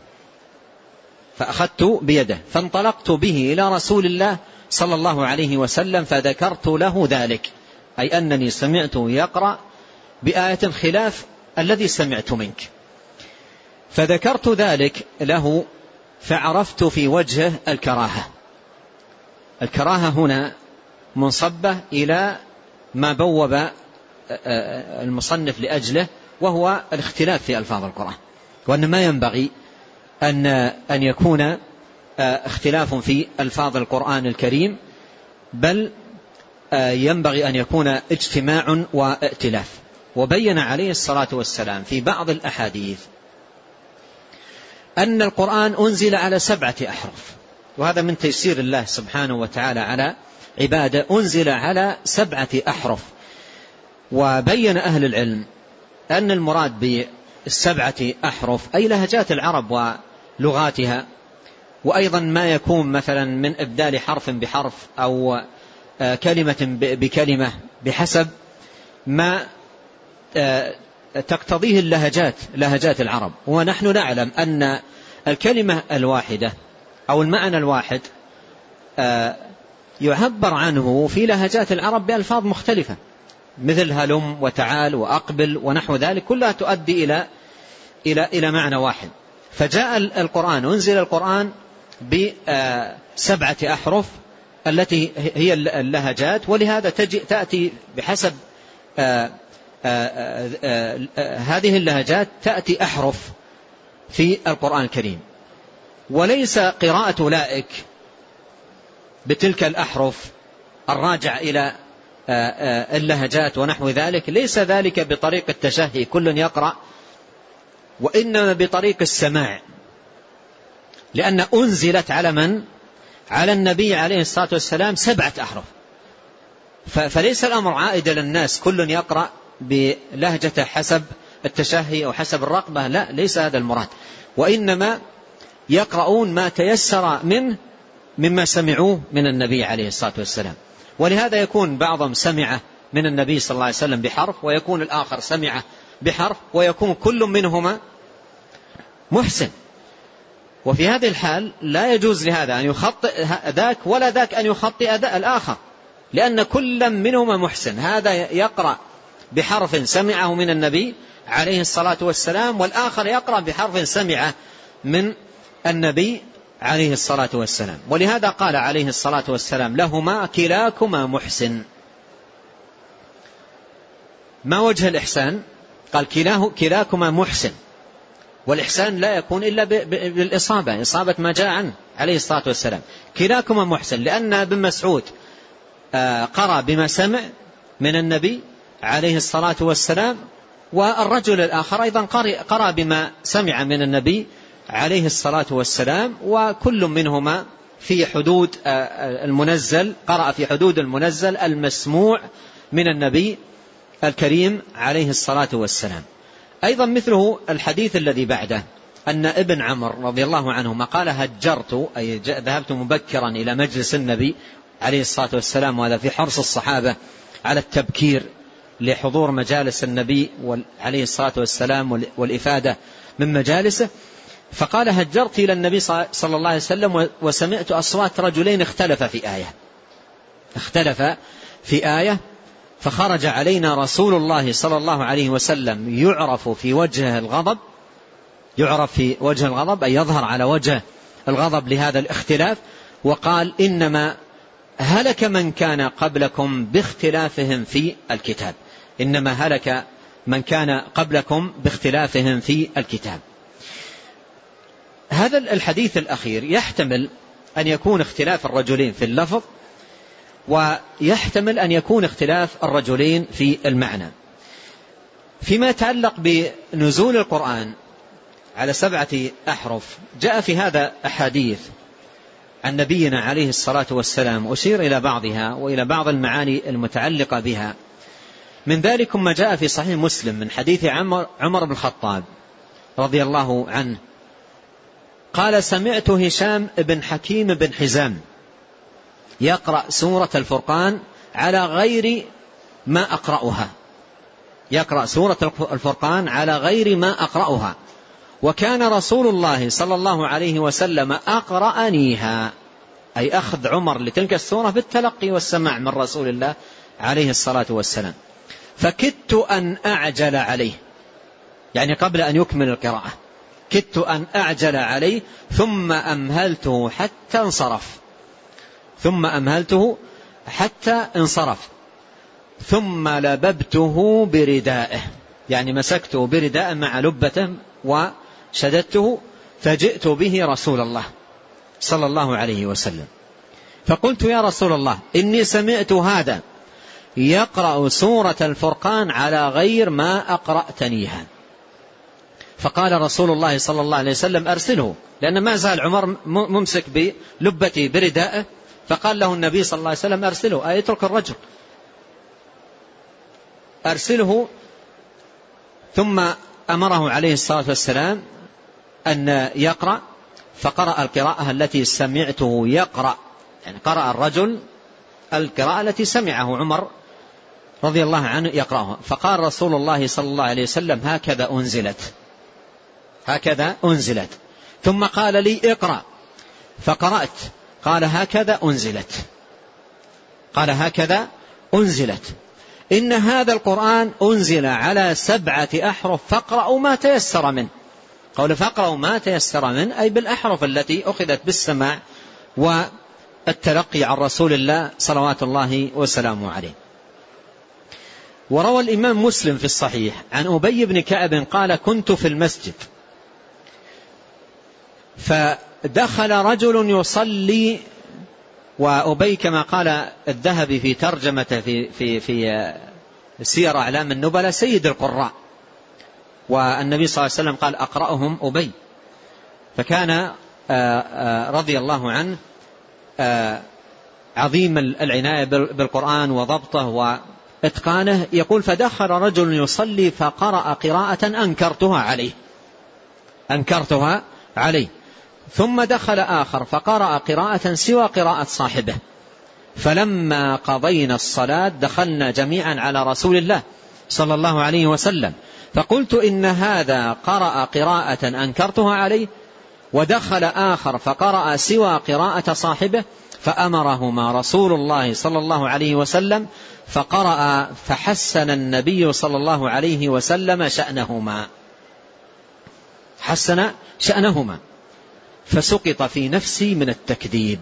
فأخذت بيده فانطلقت به إلى رسول الله صلى الله عليه وسلم فذكرت له ذلك، أي أنني سمعته يقرأ بآية خلاف الذي سمعت منك، فذكرت ذلك له فعرفت في وجهه الكراهة. الكراهة هنا منصبة إلى ما بوب المصنف لأجله، وهو الاختلاف في ألفاظ القرآن، وأن ما ينبغي أن أن يكون اختلاف في ألفاظ القرآن الكريم، بل ينبغي أن يكون اجتماع وائتلاف. وبين عليه الصلاة والسلام في بعض الأحاديث أن القرآن أنزل على سبعة أحرف، وهذا من تيسير الله سبحانه وتعالى على عباده، أنزل على سبعة أحرف. وبين أهل العلم أن المراد بالسبعة أحرف أي لهجات العرب ولغاتها، وأيضا ما يكون مثلا من إبدال حرف بحرف أو كلمة بكلمة بحسب ما تقتضيه اللهجات لهجات العرب. ونحن نعلم أن الكلمة الواحدة أو المعنى الواحد يعبر عنه في لهجات العرب بألفاظ مختلفة، مثل هلم وتعال وأقبل ونحو ذلك، كلها تؤدي إلى إلى إلى معنى واحد. فجاء القرآن أنزل القرآن بسبعة أحرف التي هي اللهجات، ولهذا تجي تأتي بحسب آآ آآ آآ هذه اللهجات تأتي أحرف في القرآن الكريم، وليس قراءة أولئك بتلك الأحرف الراجع إلى اللهجات ونحو ذلك، ليس ذلك بطريق التشهي كل يقرأ، وإنما بطريق السماع، لأن أنزلت على من؟ على النبي عليه الصلاة والسلام سبعة أحرف، فليس الأمر عائدا للناس كل يقرأ بلهجته حسب التشهي أو حسب الرقبة، لا، ليس هذا المراد، وإنما يقرؤون ما تيسر منه مما سمعوه من النبي عليه الصلاة والسلام. ولهذا يكون بعضهم سمع من النبي صلى الله عليه وسلم بحرف، ويكون الآخر سمع بحرف، ويكون كل منهما محسن. وفي هذه الحال لا يجوز لهذا أن يخطئ ذاك ولا ذاك أن يخطئ الآخر، لأن كل منهما محسن، هذا يقرأ بحرف سمعه من النبي عليه الصلاة والسلام، والآخر يقرأ بحرف سمعه من النبي عليه الصلاة والسلام. ولهذا قال عليه الصلاة والسلام لهما كلاكما محسن. ما وجه الإحسان؟ قال كلاه كلاكما محسن، والإحسان لا يكون إلا بالإصابة، إصابة ما جاء عنه عليه الصلاة والسلام. كلاكما محسن لأن ابن مسعود قرأ بما سمع من النبي عليه الصلاة والسلام، والرجل الآخر أيضا قرأ بما سمع من النبي عليه الصلاة والسلام، وكل منهما في حدود المنزل، قرأ في حدود المنزل المسموع من النبي الكريم عليه الصلاة والسلام. أيضا مثله الحديث الذي بعده، أن ابن عمر رضي الله عنهما قال هجرت، أي ذهبت مبكرا إلى مجلس النبي عليه الصلاة والسلام، وهذا في حرص الصحابة على التبكير لحضور مجالس النبي عليه الصلاة والسلام والإفادة من مجالسه. فقال هجرت إلى النبي صلى الله عليه وسلم وسمعت أصوات رجلين اختلف في آية اختلف في آية فخرج علينا رسول الله صلى الله عليه وسلم يعرف في وجهه الغضب يعرف في وجه الغضب أي يظهر على وجه الغضب لهذا الاختلاف، وقال إنما هلك من كان قبلكم باختلافهم في الكتاب إنما هلك من كان قبلكم باختلافهم في الكتاب. هذا الحديث الأخير يحتمل أن يكون اختلاف الرجلين في اللفظ، ويحتمل أن يكون اختلاف الرجلين في المعنى. فيما يتعلق بنزول القرآن على سبعة أحرف جاء في هذا أحاديث عن نبينا عليه الصلاة والسلام، أشير إلى بعضها وإلى بعض المعاني المتعلقة بها. من ذلك ما جاء في صحيح مسلم من حديث عمر, عمر بن الخطاب رضي الله عنه قال: سمعت هشام بن حكيم بن حزام يقرأ سورة الفرقان على غير ما أقرأها، يقرأ سورة الفرقان على غير ما أقرأها، وكان رسول الله صلى الله عليه وسلم أقرأنيها، أي أخذ عمر لتلك السورة بالتلقي والسماع من رسول الله عليه الصلاة والسلام. فكدت أن أعجل عليه، يعني قبل أن يكمل القراءة كدت أن أعجل عليه ثم أمهلته حتى انصرف ثم أمهلته حتى انصرف ثم لببته بردائه، يعني مسكته برداء مع لبته وشددته، فجئت به رسول الله صلى الله عليه وسلم فقلت: يا رسول الله، إني سمعت هذا يقرأ سورة الفرقان على غير ما أقرأتنيها. فقال رسول الله صلى الله عليه وسلم: أرسله، لأن ما زال عمر ممسك بلبته بردائه، فقال له النبي صلى الله عليه وسلم: أرسله، أي اترك الرجل، أرسله. ثم أمره عليه الصلاة والسلام أن يقرأ، فقرأ القراءة التي سمعته يقرأ، يعني قرأ الرجل القراءة التي سمعه عمر رضي الله عنه يقرأها. فقال رسول الله صلى الله عليه وسلم: هكذا أنزلت، هكذا أنزلت. ثم قال لي: اقرأ، فقرأت، قال: هكذا أنزلت، قال: هكذا أنزلت. إن هذا القرآن أنزل على سبعة أحرف فاقرأوا ما تيسر منه. قول فاقرأوا ما تيسر منه أي بالأحرف التي أخذت بالسماع والتلقي عن رسول الله صلوات الله وسلامه عليه. وروى الإمام مسلم في الصحيح عن أبي بن كعب قال: كنت في المسجد فدخل رجل يصلي، وأبي كما قال الذهبي في ترجمته في, في, في سير أعلام النبلاء سيد القراء، والنبي صلى الله عليه وسلم قال: أقرأهم أبي. فكان رضي الله عنه عظيم العناية بالقرآن وضبطه وإتقانه. يقول: فدخل رجل يصلي فقرأ قراءة أنكرتها عليه أنكرتها عليه ثم دخل آخر فقرأ قراءة سوى قراءة صاحبه، فلما قضينا الصلاة دخلنا جميعا على رسول الله صلى الله عليه وسلم، فقلت: إن هذا قرأ قراءة أنكرتها عليه، ودخل آخر فقرأ سوى قراءة صاحبه، فأمرهما رسول الله صلى الله عليه وسلم فقرأ، فحسن النبي صلى الله عليه وسلم شأنهما حسن شأنهما فسقط في نفسي من التكذيب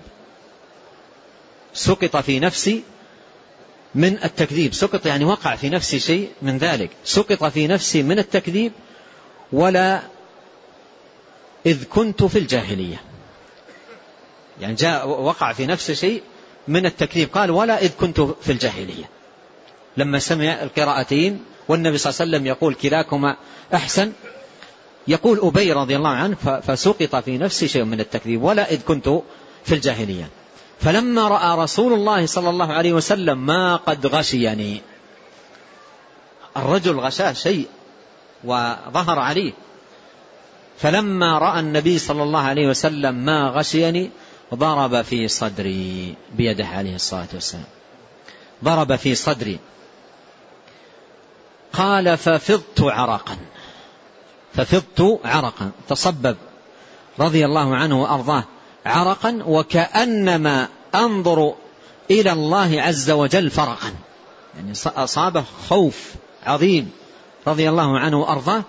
سقط في نفسي من التكذيب سقط يعني وقع في نفسي شيء من ذلك، سقط في نفسي من التكذيب، ولا إذ كنت في الجاهلية، يعني جاء وقع في نفسه شيء من التكذيب، قال: ولا إذ كنت في الجاهلية، لما سمع القراءتين والنبي صلى الله عليه وسلم يقول: كلاكما أحسن، يقول أبي رضي الله عنه: فسقط في نفسي شيء من التكذيب ولا إذ كنت في الجاهلية. فلما رأى رسول الله صلى الله عليه وسلم ما قد غشيني، الرجل غشاه شيء وظهر عليه، فلما رأى النبي صلى الله عليه وسلم ما غشيني ضرب في صدري بيده عليه الصلاة والسلام، ضرب في صدري، قال: ففضت عرقا ففضت عرقا تصبب رضي الله عنه وأرضاه عرقا، وكأنما أنظر إلى الله عز وجل فرقا، يعني أصابه خوف عظيم رضي الله عنه وأرضاه.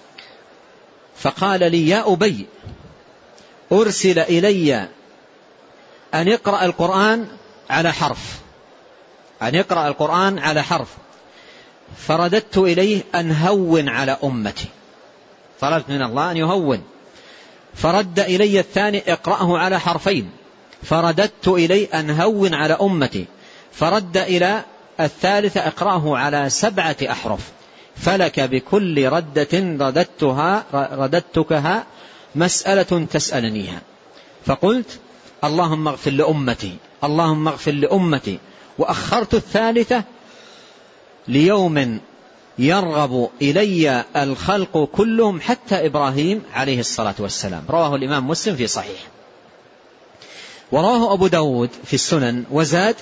فقال لي: يا أبي، أرسل إلي أن يقرأ القرآن على حرف أن يقرأ القرآن على حرف فرددت إليه أن هون على أمتي، طلبت من الله أن يهون، فرد إلي الثاني: اقرأه على حرفين، فرددت إليه أن هون على أمتي، فرد إلى الثالثة اقرأه على سبعة أحرف فلك بكل ردة رددتها رددتكها مسألة تسألنيها. فقلت اللهم اغفر لأمتي اللهم اغفر لأمتي، وأخرت الثالثة ليوم يرغب إلي الخلق كلهم حتى إبراهيم عليه الصلاة والسلام. رواه الإمام مسلم في صحيح. ورواه أبو داود في السنن وزاد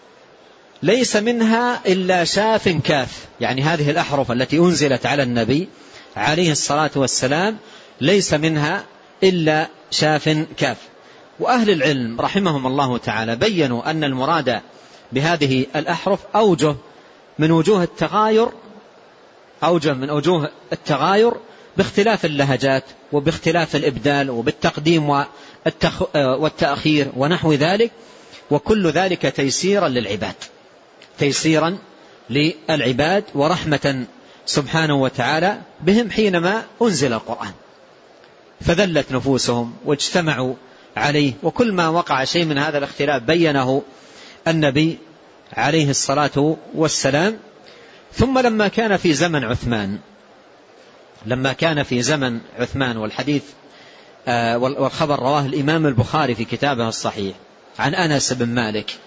ليس منها إلا شاف كاف، يعني هذه الأحرف التي أنزلت على النبي عليه الصلاة والسلام ليس منها إلا شاف كاف. وأهل العلم رحمهم الله تعالى بيّنوا أن المراد بهذه الأحرف أوجه من وجوه التغاير أوجه من وجوه التغاير باختلاف اللهجات وباختلاف الإبدال وبالتقديم والتأخير ونحو ذلك، وكل ذلك تيسيرا للعباد تيسيرا للعباد ورحمة سبحانه وتعالى بهم حينما أنزل القرآن، فذلت نفوسهم واجتمعوا عليه. وكل ما وقع شيء من هذا الاختلاف بينه النبي عليه الصلاة والسلام. ثم لما كان في زمن عثمان لما كان في زمن عثمان والحديث آه والخبر رواه الإمام البخاري في كتابه الصحيح عن أنس بن مالك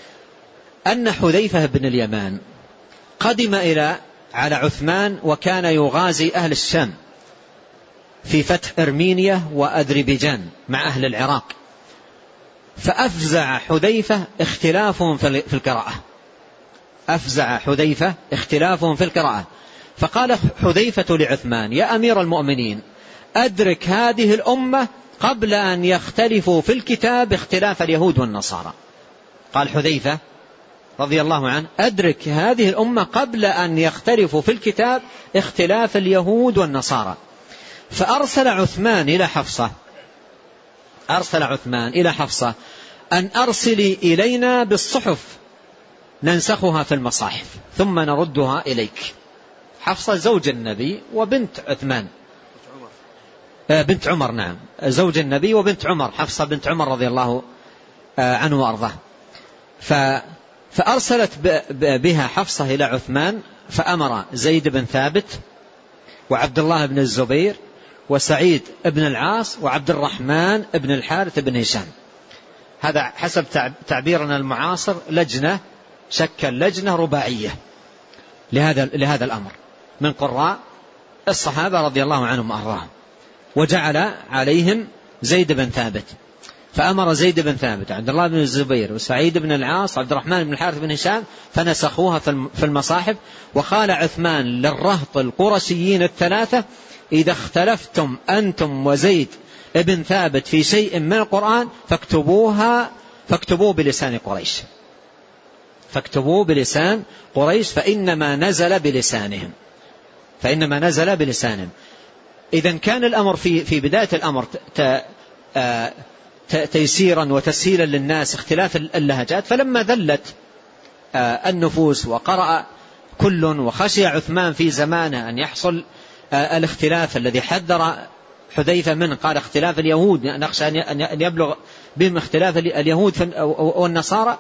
أن حذيفة بن اليمان قدم إلى على عثمان وكان يغازي أهل الشام في فتح إرمينيا وأذربيجان مع أهل العراق، فأفزع حذيفة اختلافهم في القراءة أفزع حذيفة اختلافهم في القراءة فقال حذيفة لعثمان يا أمير المؤمنين أدرك هذه الأمة قبل أن يختلفوا في الكتاب اختلاف اليهود والنصارى. قال حذيفة رضي الله عنه أدرك هذه الأمة قبل أن يختلفوا في الكتاب اختلاف اليهود والنصارى. فأرسل عثمان إلى حفصة أرسل عثمان إلى حفصة أن أرسلي إلينا بالصحف ننسخها في المصاحف ثم نردها إليك. حفصة زوج النبي وبنت عثمان بنت عمر نعم زوج النبي وبنت عمر حفصة بنت عمر رضي الله عنه وأرضاه. فأرسلت بها حفصة إلى عثمان فأمر زيد بن ثابت وعبد الله بن الزبير وسعيد بن العاص وعبد الرحمن بن الحارث بن هشام. هذا حسب تعبيرنا المعاصر لجنة شكل لجنة رباعية لهذا لهذا الأمر من قراء الصحابة رضي الله عنهم وأرضاهم، وجعل عليهم زيد بن ثابت. فأمر زيد بن ثابت عبد الله بن الزبير وسعيد بن العاص وعبد الرحمن بن الحارث بن هشام فنسخوها في المصاحف. وقال عثمان للرهط القرشيين الثلاثة إذا اختلفتم أنتم وزيد بن ثابت في شيء من القرآن فاكتبوها فاكتبوه بلسان قريش فاكتبوه بلسان قريش فإنما نزل بلسانهم فإنما نزل بلسانهم. إذن كان الأمر في في بداية الأمر تيسيرا وتسهيلا للناس اختلاف اللهجات، فلما ذلت النفوس وقرأ كل وخشي عثمان في زمانه أن يحصل الاختلاف الذي حذر حذيفة منه، قال اختلاف اليهود نخشى أن يبلغ بهم اختلاف اليهود والنصارى،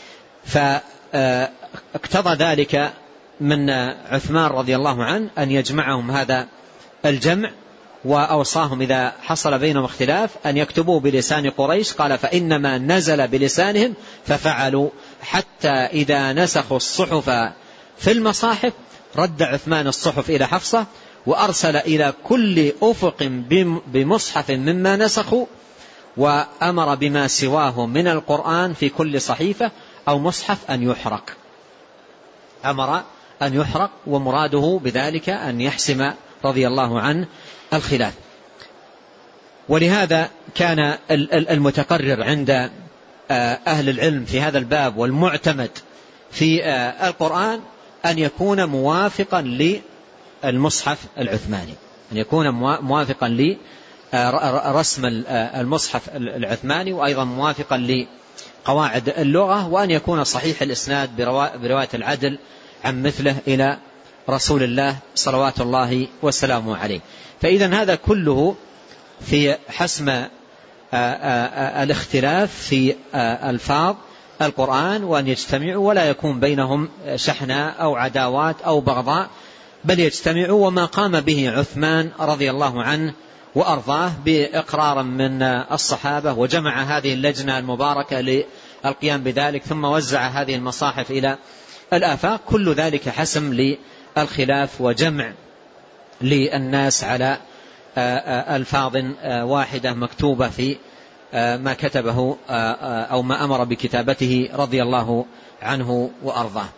فاقتضى ذلك من عثمان رضي الله عنه أن يجمعهم هذا الجمع، وأوصاهم إذا حصل بينهم اختلاف أن يكتبوا بلسان قريش. قال فإنما نزل بلسانهم ففعلوا، حتى إذا نسخوا الصحف في المصاحف رد عثمان الصحف إلى حفصة وأرسل إلى كل أفق بمصحف مما نسخوا، وأمر بما سواه من القرآن في كل صحيفة أو مصحف أن يحرق أمر أن يحرق ومراده بذلك أن يحسم رضي الله عنه الخلاف. ولهذا كان المتقرر عند أهل العلم في هذا الباب والمعتمد في القرآن أن يكون موافقا للمصحف العثماني، أن يكون موافقا لرسم المصحف العثماني، وأيضا موافقا لقواعد اللغة، وأن يكون صحيح الإسناد برواية العدل عن مثله إلى رسول الله صلوات الله وسلامه عليه. فإذا هذا كله في حسم الاختلاف في الفاظ القرآن وأن يجتمعوا ولا يكون بينهم شحناء أو عداوات أو بغضاء، بل يجتمعوا. وما قام به عثمان رضي الله عنه وأرضاه بإقرار من الصحابة، وجمع هذه اللجنة المباركة للقيام بذلك، ثم وزع هذه المصاحف إلى الآفاق، كل ذلك حسم للخلاف وجمع للناس على ألفاظ واحدة مكتوبة في ما كتبه أو ما أمر بكتابته رضي الله عنه وأرضاه.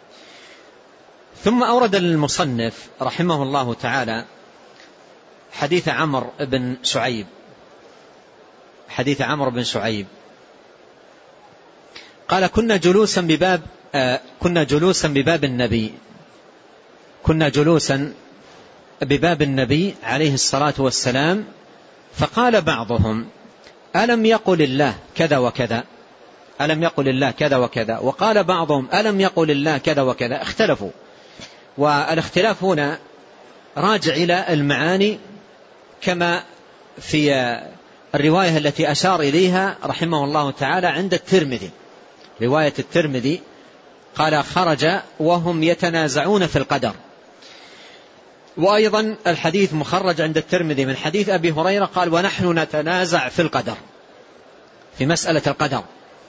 ثم أورد المصنف رحمه الله تعالى حديث عمرو بن شعيب حديث عمرو بن شعيب قال: كنا جلوسا بباب كنا جلوسا بباب النبي كنا جلوسا بباب النبي عليه الصلاة والسلام، فقال بعضهم: ألم يقل الله كذا وكذا ألم يقل الله كذا وكذا وقال بعضهم: ألم يقل الله كذا وكذا. اختلفوا، والاختلاف هنا راجع إلى المعاني كما في الرواية التي أشار إليها رحمه الله تعالى عند الترمذي، رواية الترمذي قال: خرج وهم يتنازعون في القدر. وأيضا الحديث مخرج عند الترمذي من حديث أبي هريرة قال: ونحن نتنازع في القدر، في مسألة القدر.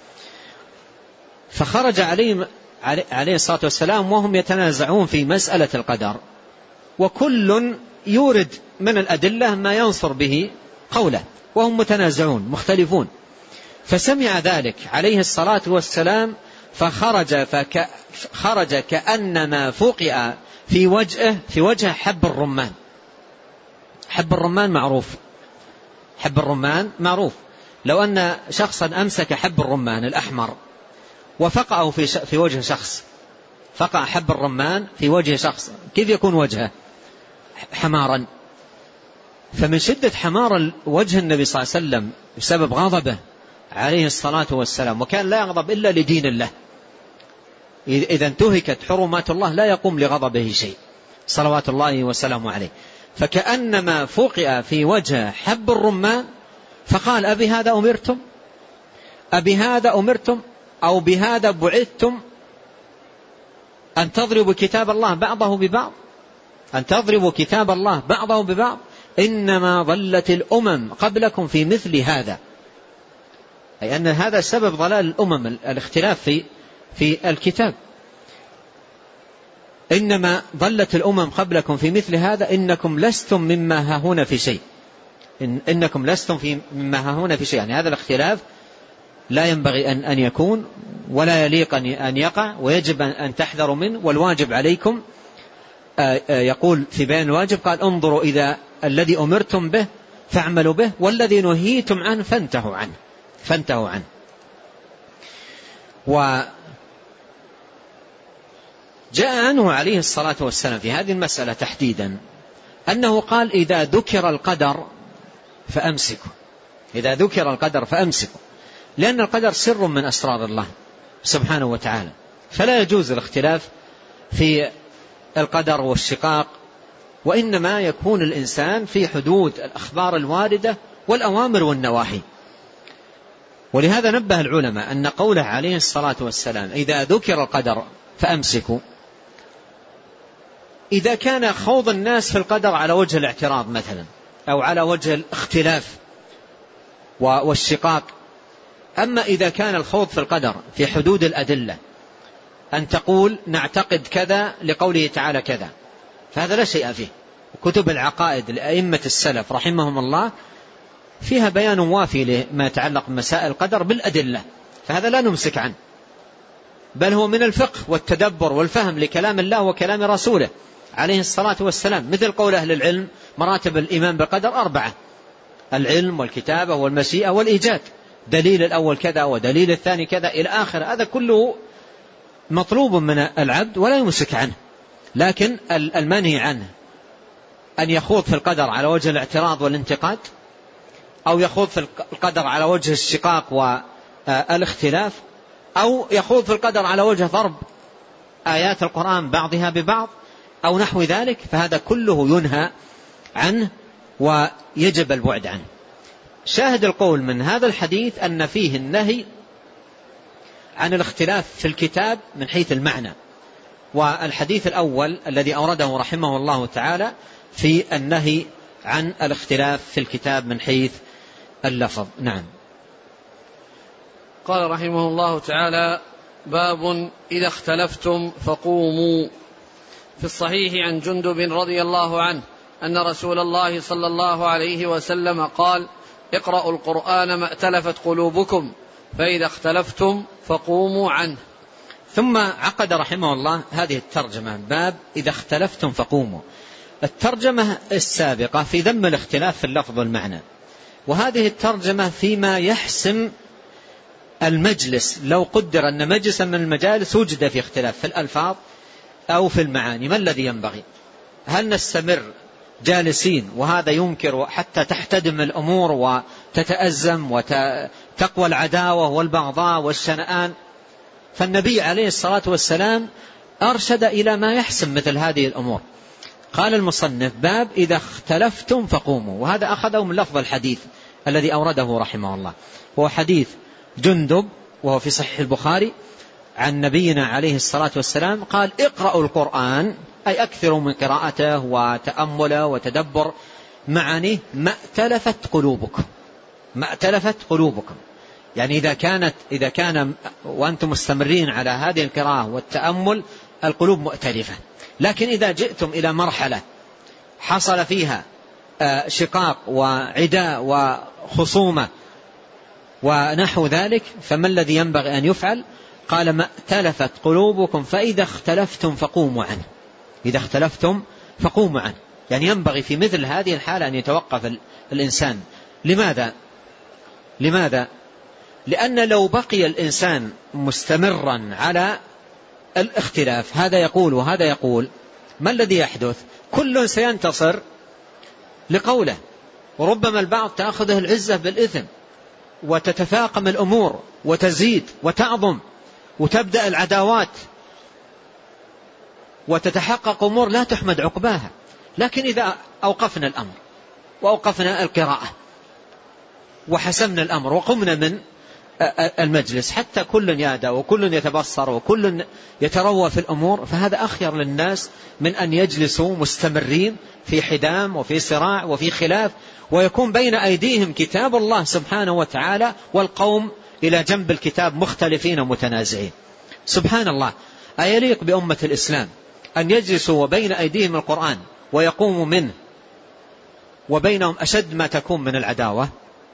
فخرج عليه عليه الصلاة والسلام وهم يتنازعون في مسألة القدر، وكل يورد من الأدلة ما ينصر به قوله، وهم متنازعون مختلفون. فسمع ذلك عليه الصلاة والسلام فخرج فك خرج كأنما فوقئ في وجهه في وجه حب الرمان. حب الرمان معروف، حب الرمان معروف. لو أن شخصا أمسك حب الرمان الأحمر وفقعه في في وجه شخص، فقع حب الرمان في وجه شخص، كيف يكون وجهه؟ حمارا. فمن شدة حمار وجه النبي صلى الله عليه وسلم بسبب غضبه عليه الصلاة والسلام، وكان لا يغضب إلا لدين الله، إذا انتهكت حرمات الله لا يقوم لغضبه شيء صلوات الله وسلامه عليه. فكأنما فوقئ في وجه حب الرمان، فقال: أبي هذا أمرتم أبي هذا أمرتم أو بهذا بعثتم أن تضربوا كتاب الله بعضه ببعض أن تضربوا كتاب الله بعضه ببعض إنما ضلت الأمم قبلكم في مثل هذا، أي أن هذا سبب ضلال الأمم، الاختلاف في في الكتاب. إنما ضلت الأمم قبلكم في مثل هذا إنكم لستم مما هاهون في شيء إن إنكم لستم في مما هاهون في شيء. يعني هذا الاختلاف لا ينبغي أن أن يكون ولا يليق أن يقع، ويجب أن تحذروا منه. والواجب عليكم، يقول في بيان الواجب قال: انظروا إذا الذي أمرتم به فاعملوا به، والذي نهيتم عنه فانتهوا عنه فانتهوا عنه. وجاء عنه عليه الصلاة والسلام في هذه المسألة تحديدا أنه قال: إذا ذكر القدر فأمسكوا إذا ذكر القدر فأمسكوا لأن القدر سر من أسرار الله سبحانه وتعالى، فلا يجوز الاختلاف في القدر والشقاق، وإنما يكون الإنسان في حدود الأخبار الواردة والأوامر والنواهي. ولهذا نبه العلماء أن قوله عليه الصلاة والسلام: إذا ذكر القدر فأمسكوا، إذا كان خوض الناس في القدر على وجه الاعتراض مثلا، أو على وجه الاختلاف والشقاق. أما إذا كان الخوض في القدر في حدود الأدلة، أن تقول نعتقد كذا لقوله تعالى كذا، فهذا لا شيء فيه. كتب العقائد لأئمة السلف رحمهم الله فيها بيان وافي لما يتعلق بمسائل القدر بالأدلة، فهذا لا نمسك عنه، بل هو من الفقه والتدبر والفهم لكلام الله وكلام رسوله عليه الصلاة والسلام. مثل قول أهل العلم: مراتب الإيمان بالقدر أربعة: العلم والكتابة والمشيئة والإيجاد، دليل الأول كذا ودليل الثاني كذا إلى آخر. هذا كله مطلوب من العبد ولا يمسك عنه، لكن المنهي عنه أن يخوض في القدر على وجه الاعتراض والانتقاد، أو يخوض في القدر على وجه الشقاق والاختلاف، أو يخوض في القدر على وجه ضرب آيات القرآن بعضها ببعض أو نحو ذلك، فهذا كله ينهى عنه ويجب البعد عنه. شاهد القول من هذا الحديث أن فيه النهي عن الاختلاف في الكتاب من حيث المعنى، والحديث الأول الذي أورده رحمه الله تعالى في النهي عن الاختلاف في الكتاب من حيث اللفظ. نعم. قال رحمه الله تعالى: باب إذا اختلفتم فقوموا. في الصحيح عن جندب رضي الله عنه أن رسول الله صلى الله عليه وسلم قال: اقرأوا القرآن ما ائتلفت قلوبكم، فإذا اختلفتم فقوموا عنه. ثم عقد رحمه الله هذه الترجمة: باب إذا اختلفتم فقوموا. الترجمة السابقة في ذم الاختلاف في اللفظ والمعنى، وهذه الترجمة فيما يحسم المجلس. لو قدر أن مجلسا من المجالس وجد في اختلاف في الألفاظ أو في المعاني، ما الذي ينبغي؟ هل نستمر جالسين وهذا ينكر حتى تحتدم الأمور وتتأزم وتقوى العداوة والبغضاء والشنآن؟ فالنبي عليه الصلاة والسلام أرشد إلى ما يحسم مثل هذه الأمور. قال المصنف: باب إذا اختلفتم فقوموا، وهذا أخذه من لفظ الحديث الذي أورده رحمه الله، هو حديث جندب وهو في صحيح البخاري عن نبينا عليه الصلاة والسلام قال: اقرأوا القرآن، أي أكثروا من قراءته وتأمله وتدبر معانيه، ما ائتلفت قلوبكم. ما ائتلفت قلوبكم يعني إذا كانت إذا كان وأنتم مستمرين على هذه القراءة والتأمل القلوب مؤتلفة. لكن إذا جئتم إلى مرحلة حصل فيها شقاق وعداء وخصومة ونحو ذلك، فما الذي ينبغي أن يفعل؟ قال: ما ائتلفت قلوبكم فإذا اختلفتم فقوموا عنه. إذا اختلفتم فقوموا عنه، يعني ينبغي في مثل هذه الحالة أن يتوقف الإنسان. لماذا؟ لماذا؟ لأن لو بقي الإنسان مستمرا على الاختلاف، هذا يقول وهذا يقول، ما الذي يحدث؟ كل سينتصر لقوله، وربما البعض تأخذه العزة بالإثم وتتفاقم الأمور وتزيد وتعظم وتبدأ العداوات وتتحقق أمور لا تحمد عقباها. لكن إذا أوقفنا الأمر وأوقفنا القراءة وحسمنا الأمر وقمنا من المجلس حتى كل يهدى وكل يتبصر وكل يتروى في الأمور، فهذا أخير للناس من أن يجلسوا مستمرين في حدام وفي صراع وفي خلاف، ويكون بين أيديهم كتاب الله سبحانه وتعالى والقوم إلى جنب الكتاب مختلفين ومتنازعين. سبحان الله، أيليق بأمة الإسلام أن يجلسوا وبين أيديهم القرآن ويقوموا منه وبينهم أشد ما تكون من العداوة؟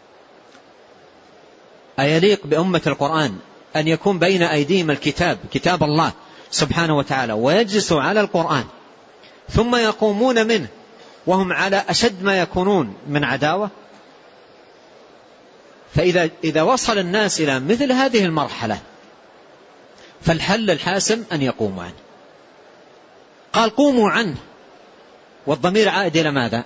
أيليق بأمة القرآن أن يكون بين أيديهم الكتاب كتاب الله سبحانه وتعالى ويجلسوا على القرآن ثم يقومون منه وهم على أشد ما يكونون من عداوة؟ فإذا إذا وصل الناس إلى مثل هذه المرحلة فالحل الحاسم أن يقوموا عنه. قال: قوموا عنه، والضمير عائد إلى ماذا؟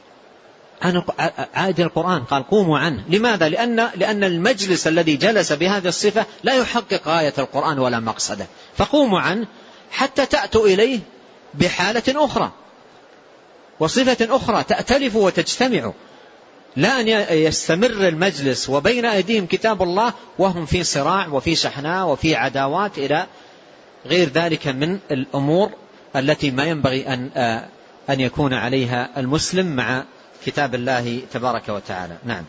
عائد القرآن. قال: قوموا عنه. لماذا؟ لأن, لأن المجلس الذي جلس بهذه الصفة لا يحقق غاية القرآن ولا مقصده، فقوموا عنه حتى تأتوا إليه بحالة أخرى وصفة أخرى تأتلف وتجتمع، لا أن يستمر المجلس وبين أيديهم كتاب الله وهم في صراع وفي شحناء وفي عداوات إلى غير ذلك من الأمور التي ما ينبغي أن, أن يكون عليها المسلم مع كتاب الله تبارك وتعالى. نعم.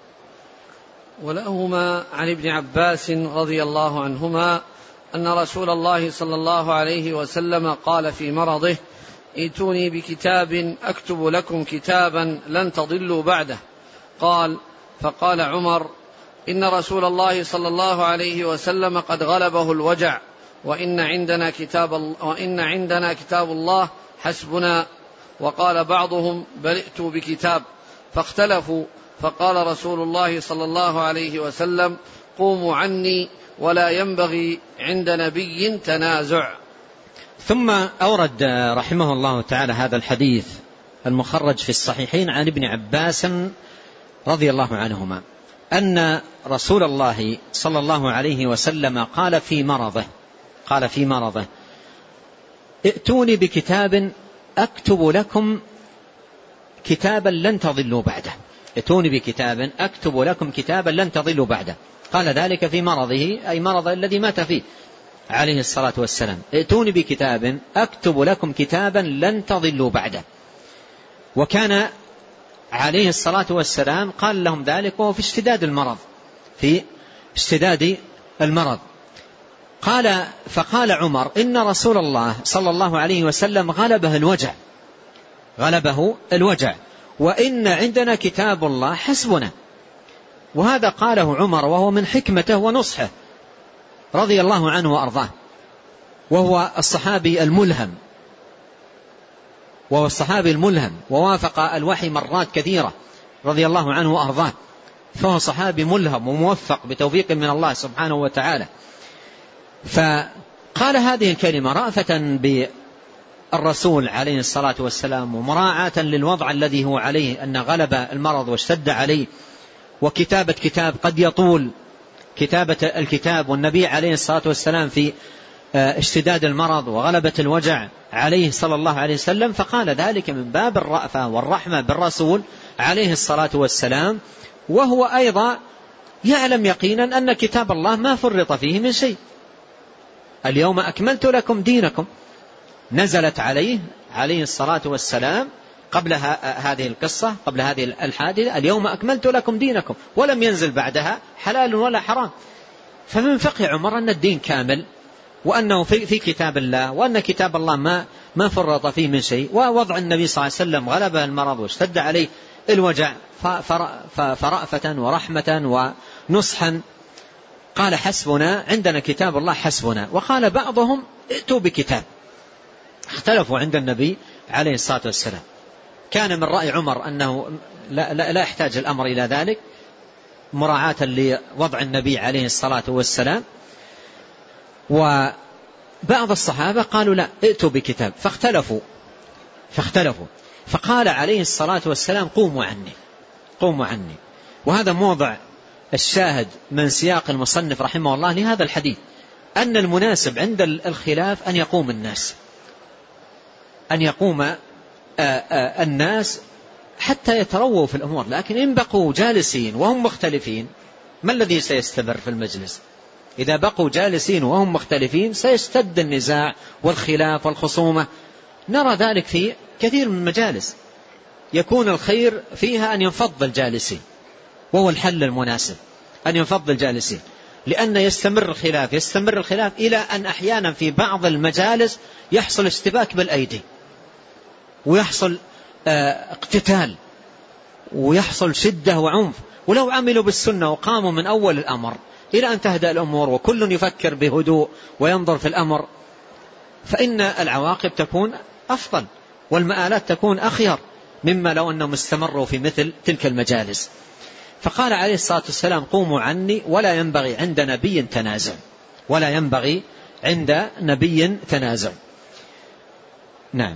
ولهما عن ابن عباس رضي الله عنهما أن رسول الله صلى الله عليه وسلم قال في مرضه: ائتوني بكتاب أكتب لكم كتابا لن تضلوا بعده. قال: فقال عمر: إن رسول الله صلى الله عليه وسلم قد غلبه الوجع، وإن عندنا كتاب, وإن عندنا كتاب الله حسبنا. وقال بعضهم: بل ائتوا بكتاب. فاختلفوا، فقال رسول الله صلى الله عليه وسلم: قوموا عني، ولا ينبغي عند نبي تنازع. ثم أورد رحمه الله تعالى هذا الحديث المخرج في الصحيحين عن ابن عباس رضي الله عنهما أن رسول الله صلى الله عليه وسلم قال في مرضه قال في مرضه: ائتوني بكتاب أكتب لكم كتابا لن تضلوا بعده. ائتوني بكتاب أكتب لكم كتابا لن تضلوا بعده. قال ذلك في مرضه، أي مرض الذي مات فيه عليه الصلاة والسلام. ائتوني بكتاب أكتب لكم كتابا لن تضلوا بعده. وكان عليه الصلاة والسلام قال لهم ذلك وهو في اشتداد المرض، في اشتداد المرض. قال فقال عمر إن رسول الله صلى الله عليه وسلم غلبه الوجع، غلبه الوجع وإن عندنا كتاب الله حسبنا. وهذا قاله عمر وهو من حكمته ونصحه رضي الله عنه وأرضاه، وهو الصحابي الملهم، وهو الصحابي الملهم ووافق الوحي مرات كثيرة رضي الله عنه وأرضاه، فهو صحابي ملهم وموفق بتوفيق من الله سبحانه وتعالى. فقال هذه الكلمة رأفة بالرسول عليه الصلاة والسلام ومراعاة للوضع الذي هو عليه، أن غلب المرض واشتد عليه، وكتابة كتاب قد يطول كتابة الكتاب، والنبي عليه الصلاة والسلام في اشتداد المرض وغلبة الوجع عليه صلى الله عليه وسلم. فقال ذلك من باب الرأفة والرحمة بالرسول عليه الصلاة والسلام، وهو أيضا يعلم يقينا أن كتاب الله ما فرط فيه من شيء. اليوم أكملت لكم دينكم نزلت عليه عليه الصلاة والسلام قبل هذه القصة، قبل هذه الحادثة، اليوم أكملت لكم دينكم، ولم ينزل بعدها حلال ولا حرام. فمن فقه عمر أن الدين كامل، وأنه في, في كتاب الله، وأن كتاب الله ما ما فرط فيه من شيء. ووضع النبي صلى الله عليه وسلم غلبه المرض واشتد عليه الوجع، فرأفة ورحمة ونصحا قال حسبنا، عندنا كتاب الله حسبنا. وقال بعضهم ائتوا بكتاب. اختلفوا عند النبي عليه الصلاة والسلام. كان من رأي عمر أنه لا, لا, لا يحتاج الأمر إلى ذلك مراعاة لوضع النبي عليه الصلاة والسلام. وبعض الصحابة قالوا لا ائتوا بكتاب، فاختلفوا فاختلفوا فقال عليه الصلاة والسلام قوموا عني قوموا عني. وهذا موضع الشاهد من سياق المصنف رحمه الله لهذا الحديث، أن المناسب عند الخلاف أن يقوم الناس أن يقوم الناس حتى يترووا في الأمور. لكن إن بقوا جالسين وهم مختلفين، ما الذي سيستمر في المجلس؟ إذا بقوا جالسين وهم مختلفين سيشتد النزاع والخلاف والخصومة. نرى ذلك في كثير من المجالس، يكون الخير فيها أن ينفض الجالسين، وهو الحل المناسب أن ينفض الجالسين، لأن يستمر الخلاف يستمر الخلاف إلى أن أحيانا في بعض المجالس يحصل اشتباك بالأيدي، ويحصل اقتتال، ويحصل شدة وعنف. ولو عملوا بالسنة وقاموا من أول الأمر إلى أن تهدأ الأمور وكل يفكر بهدوء وينظر في الأمر، فإن العواقب تكون أفضل والمآلات تكون أخير مما لو أنهم استمروا في مثل تلك المجالس. فقال عليه الصلاة والسلام قوموا عني، ولا ينبغي عند نبي تنازع ولا ينبغي عند نبي تنازع. نعم.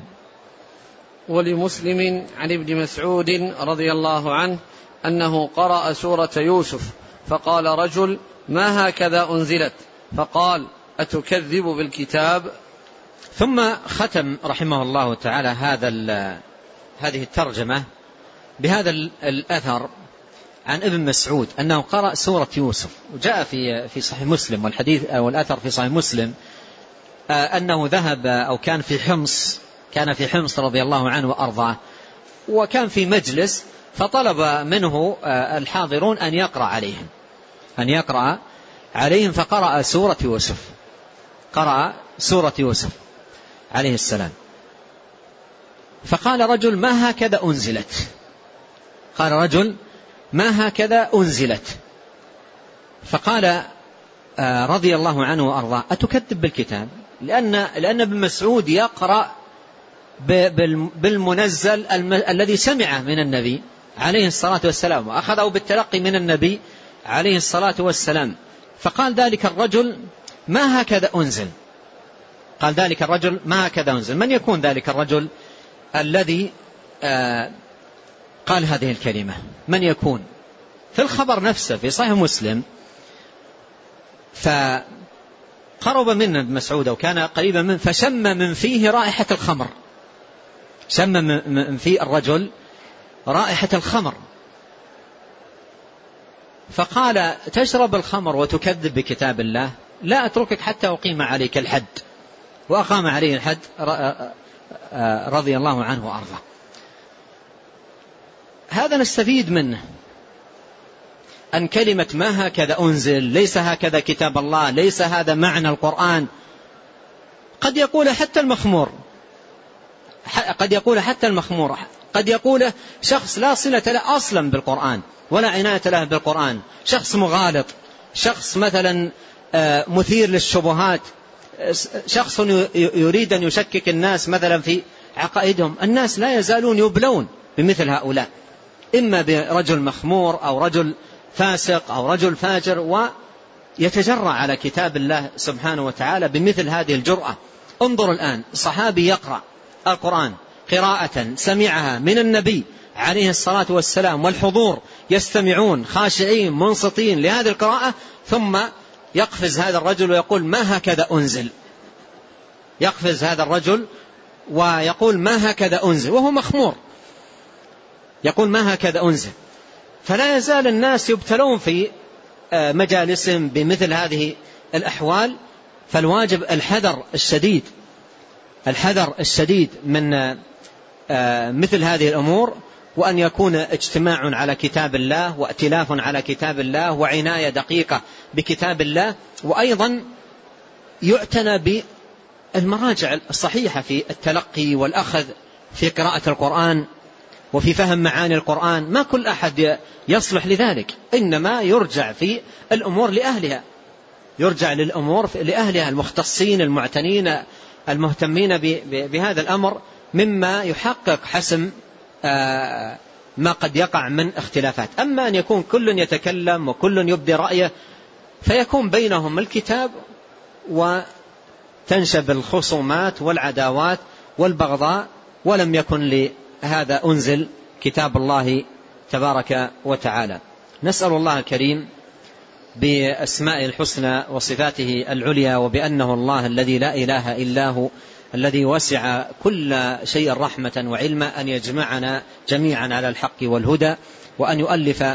ولمسلم عن ابن مسعود رضي الله عنه أنه قرأ سورة يوسف فقال رجل ما هكذا أنزلت؟ فقال أتكذب بالكتاب؟ ثم ختم رحمه الله تعالى هذا هذه الترجمة بهذا الأثر عن ابن مسعود أنه قرأ سورة يوسف. وجاء في في صحيح مسلم، والحديث أو الأثر في صحيح مسلم، أنه ذهب أو كان في حمص كان في حمص رضي الله عنه وأرضاه، وكان في مجلس فطلب منه الحاضرون أن يقرأ عليهم أن يقرأ عليهم فقرأ سورة يوسف قرأ سورة يوسف عليه السلام. فقال رجل ما هكذا أنزلت قال رجل ما هكذا أنزلت فقال رضي الله عنه وأرضاه أتكذب بالكتاب؟ لأن لأن ابن مسعود يقرأ بالمنزل الذي سمعه من النبي عليه الصلاة والسلام، وأخذه بالتلقي من النبي عليه الصلاة والسلام. فقال ذلك الرجل ما هكذا أنزل قال ذلك الرجل ما هكذا أنزل. من يكون ذلك الرجل الذي آه قال هذه الكلمة؟ من يكون؟ في الخبر نفسه في صحيح مسلم، فقرب من ابن مسعود وكان قريبا منه، فشم من فيه رائحة الخمر شم من فيه الرجل رائحة الخمر، فقال تشرب الخمر وتكذب بكتاب الله، لا أتركك حتى أقيم عليك الحد. وأقام عليه الحد رضي الله عنه وأرضاه. هذا نستفيد منه أن كلمة ما هكذا أنزل، ليس هكذا كتاب الله، ليس هذا معنى القرآن، قد يقول حتى المخمور، قد يقول حتى المخمور قد يقول شخص لا صلة له أصلا بالقرآن ولا عناية له بالقرآن، شخص مغالط، شخص مثلا مثير للشبهات، شخص يريد أن يشكك الناس مثلا في عقائدهم. الناس لا يزالون يبلون بمثل هؤلاء، إما برجل مخمور أو رجل فاسق أو رجل فاجر، ويتجرأ على كتاب الله سبحانه وتعالى بمثل هذه الجرأة. انظر الآن صحابي يقرأ القرآن قراءة سمعها من النبي عليه الصلاة والسلام، والحضور يستمعون خاشعين منصتين لهذه القراءة، ثم يقفز هذا الرجل ويقول ما هكذا أنزل، يقفز هذا الرجل ويقول ما هكذا أنزل وهو مخمور، يقول ما هكذا أنزل. فلا يزال الناس يبتلون في مجالسهم بمثل هذه الأحوال. فالواجب الحذر الشديد، الحذر الشديد من مثل هذه الأمور، وأن يكون اجتماع على كتاب الله وائتلاف على كتاب الله وعناية دقيقة بكتاب الله. وأيضا يعتنى بالمراجع الصحيحة في التلقي والأخذ في قراءة القرآن وفي فهم معاني القرآن. ما كل أحد يصلح لذلك، إنما يرجع في الأمور لأهلها، يرجع للأمور لأهلها المختصين المعتنين المهتمين بهذا الأمر، مما يحقق حسم ما قد يقع من اختلافات. أما أن يكون كل يتكلم وكل يبدي رأيه فيكون بينهم الكتاب وتنشب الخصومات والعداوات والبغضاء، ولم يكن لهذا أنزل كتاب الله تبارك وتعالى. نسأل الله الكريم بأسماء الحسنى وصفاته العليا وبأنه الله الذي لا إله إلا هو الذي وسع كل شيء رحمة وعلما أن يجمعنا جميعا على الحق والهدى، وأن يؤلف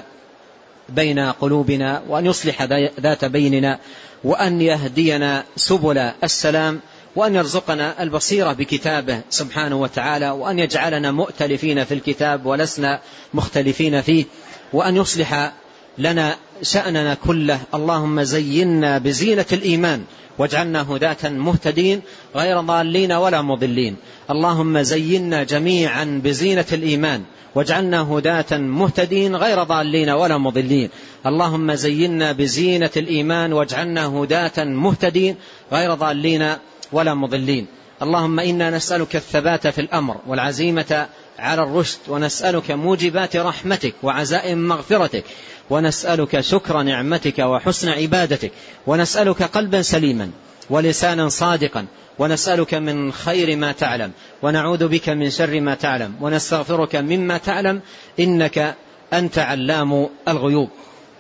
بين قلوبنا، وأن يصلح ذات بيننا، وأن يهدينا سبل السلام، وأن يرزقنا البصيرة بكتابه سبحانه وتعالى، وأن يجعلنا مؤتلفين في الكتاب ولسنا مختلفين فيه، وأن يصلح لنا شأننا كله. اللهم زينا بزينة الإيمان واجعلنا هداة مهتدين غير ضالين ولا مضلين. اللهم زينا جميعا بزينة الإيمان واجعلنا هداة مهتدين غير ضالين ولا مضلين. اللهم زينا بزينة الإيمان واجعلنا هداة مهتدين غير ضالين ولا مضلين. اللهم إنا نسألك الثبات في الأمر والعزيمة على الرشد، ونسألك موجبات رحمتك وعزائم مغفرتك، ونسألك شكر نعمتك وحسن عبادتك، ونسألك قلبا سليما ولسانا صادقا، ونسألك من خير ما تعلم، ونعوذ بك من شر ما تعلم، ونستغفرك مما تعلم، إنك أنت علام الغيوب.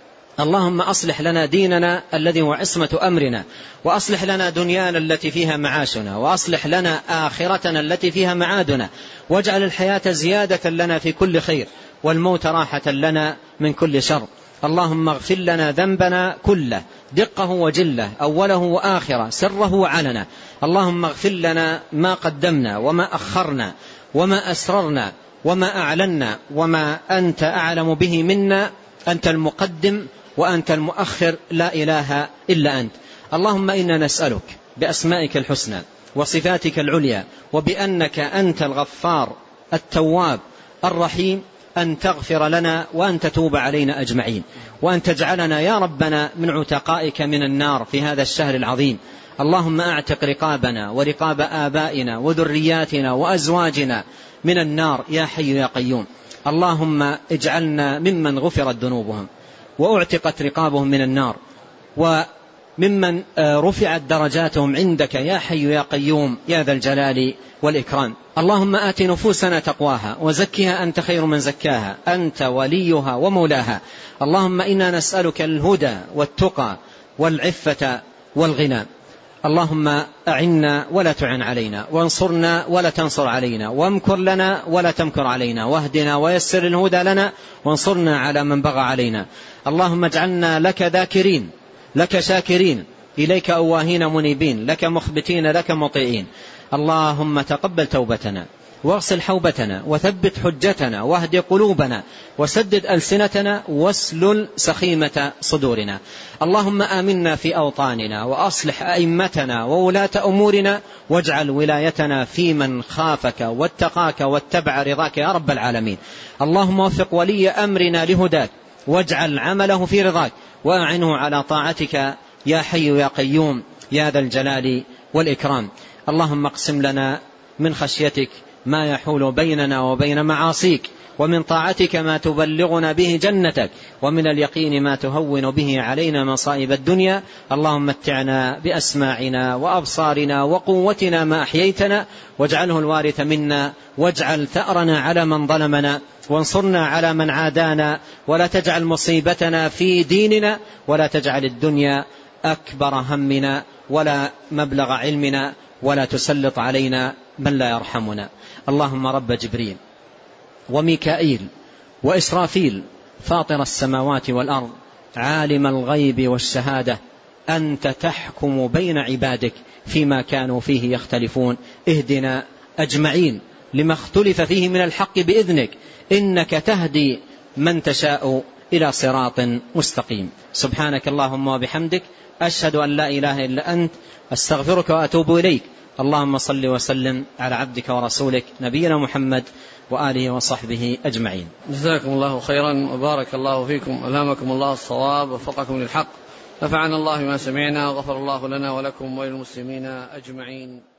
اللهم أصلح لنا ديننا الذي هو عصمة أمرنا، وأصلح لنا دنيانا التي فيها معاشنا، وأصلح لنا آخرتنا التي فيها معادنا، واجعل الحياة زيادة لنا في كل خير، والموت راحة لنا من كل شر. اللهم اغفر لنا ذنبنا كله دقه وجله، أوله وآخره، سره وعلنا. اللهم اغفر لنا ما قدمنا وما أخرنا وما أسررنا وما أعلنا وما أنت أعلم به منا. أنت المقدم وأنت المؤخر، لا إله إلا أنت. اللهم إنا نسألك بأسمائك الحسنى وصفاتك العليا وبأنك أنت الغفار التواب الرحيم أن تغفر لنا وأن تتوب علينا أجمعين، وأن تجعلنا يا ربنا من عتقائك من النار في هذا الشهر العظيم. اللهم أعتق رقابنا ورقاب آبائنا وذرياتنا وأزواجنا من النار يا حي يا قيوم. اللهم اجعلنا ممن غفرت ذنوبهم وأعتقت رقابهم من النار، وممن رفعت درجاتهم عندك يا حي يا قيوم يا ذا الجلال والإكرام. اللهم آت نفوسنا تقواها وزكها أنت خير من زكاها، أنت وليها ومولاها. اللهم إنا نسألك الهدى والتقى والعفة والغنى. اللهم أعنا ولا تعن علينا، وانصرنا ولا تنصر علينا، وامكر لنا ولا تمكر علينا، واهدنا ويسر الهدى لنا، وانصرنا على من بغى علينا. اللهم اجعلنا لك ذاكرين، لك شاكرين، إليك أواهين منيبين، لك مخبتين، لك مطيعين. اللهم تقبل توبتنا، واغسل حوبتنا، وثبت حجتنا، واهد قلوبنا، وسدد ألسنتنا، واسلل سخيمة صدورنا. اللهم آمنا في أوطاننا، وأصلح أئمتنا وولاة أمورنا، واجعل ولايتنا في من خافك واتقاك واتبع رضاك يا رب العالمين. اللهم وفق ولي أمرنا لهداك، واجعل عمله في رضاك، وأعنه على طاعتك يا حي يا قيوم يا ذا الجلال والإكرام. اللهم اقسم لنا من خشيتك ما يحول بيننا وبين معاصيك، ومن طاعتك ما تبلغنا به جنتك، ومن اليقين ما تهون به علينا مصائب الدنيا. اللهم متعنا بأسماعنا وأبصارنا وقوتنا ما أحييتنا، واجعله الوارث منا، واجعل ثأرنا على من ظلمنا، وانصرنا على من عادانا، ولا تجعل مصيبتنا في ديننا، ولا تجعل الدنيا أكبر همنا ولا مبلغ علمنا، ولا تسلط علينا من لا يرحمنا. اللهم رب جبريل وميكائيل وإسرافيل فاطر السماوات والأرض، عالم الغيب والشهادة، أنت تحكم بين عبادك فيما كانوا فيه يختلفون. اهدنا أجمعين لما اختلف فيه من الحق بإذنك، إنك تهدي من تشاء إلى صراط مستقيم. سبحانك اللهم وبحمدك، أشهد أن لا إله إلا أنت، أستغفرك وأتوب إليك. اللهم صل وسلم على عبدك ورسولك نبينا محمد وآله وصحبه أجمعين. جزاكم الله خيرا وبارك الله فيكم، ألهمكم الله الصواب ووفقكم للحق، نفعنا الله ما سمعنا، وغفر الله لنا ولكم وللمسلمين أجمعين.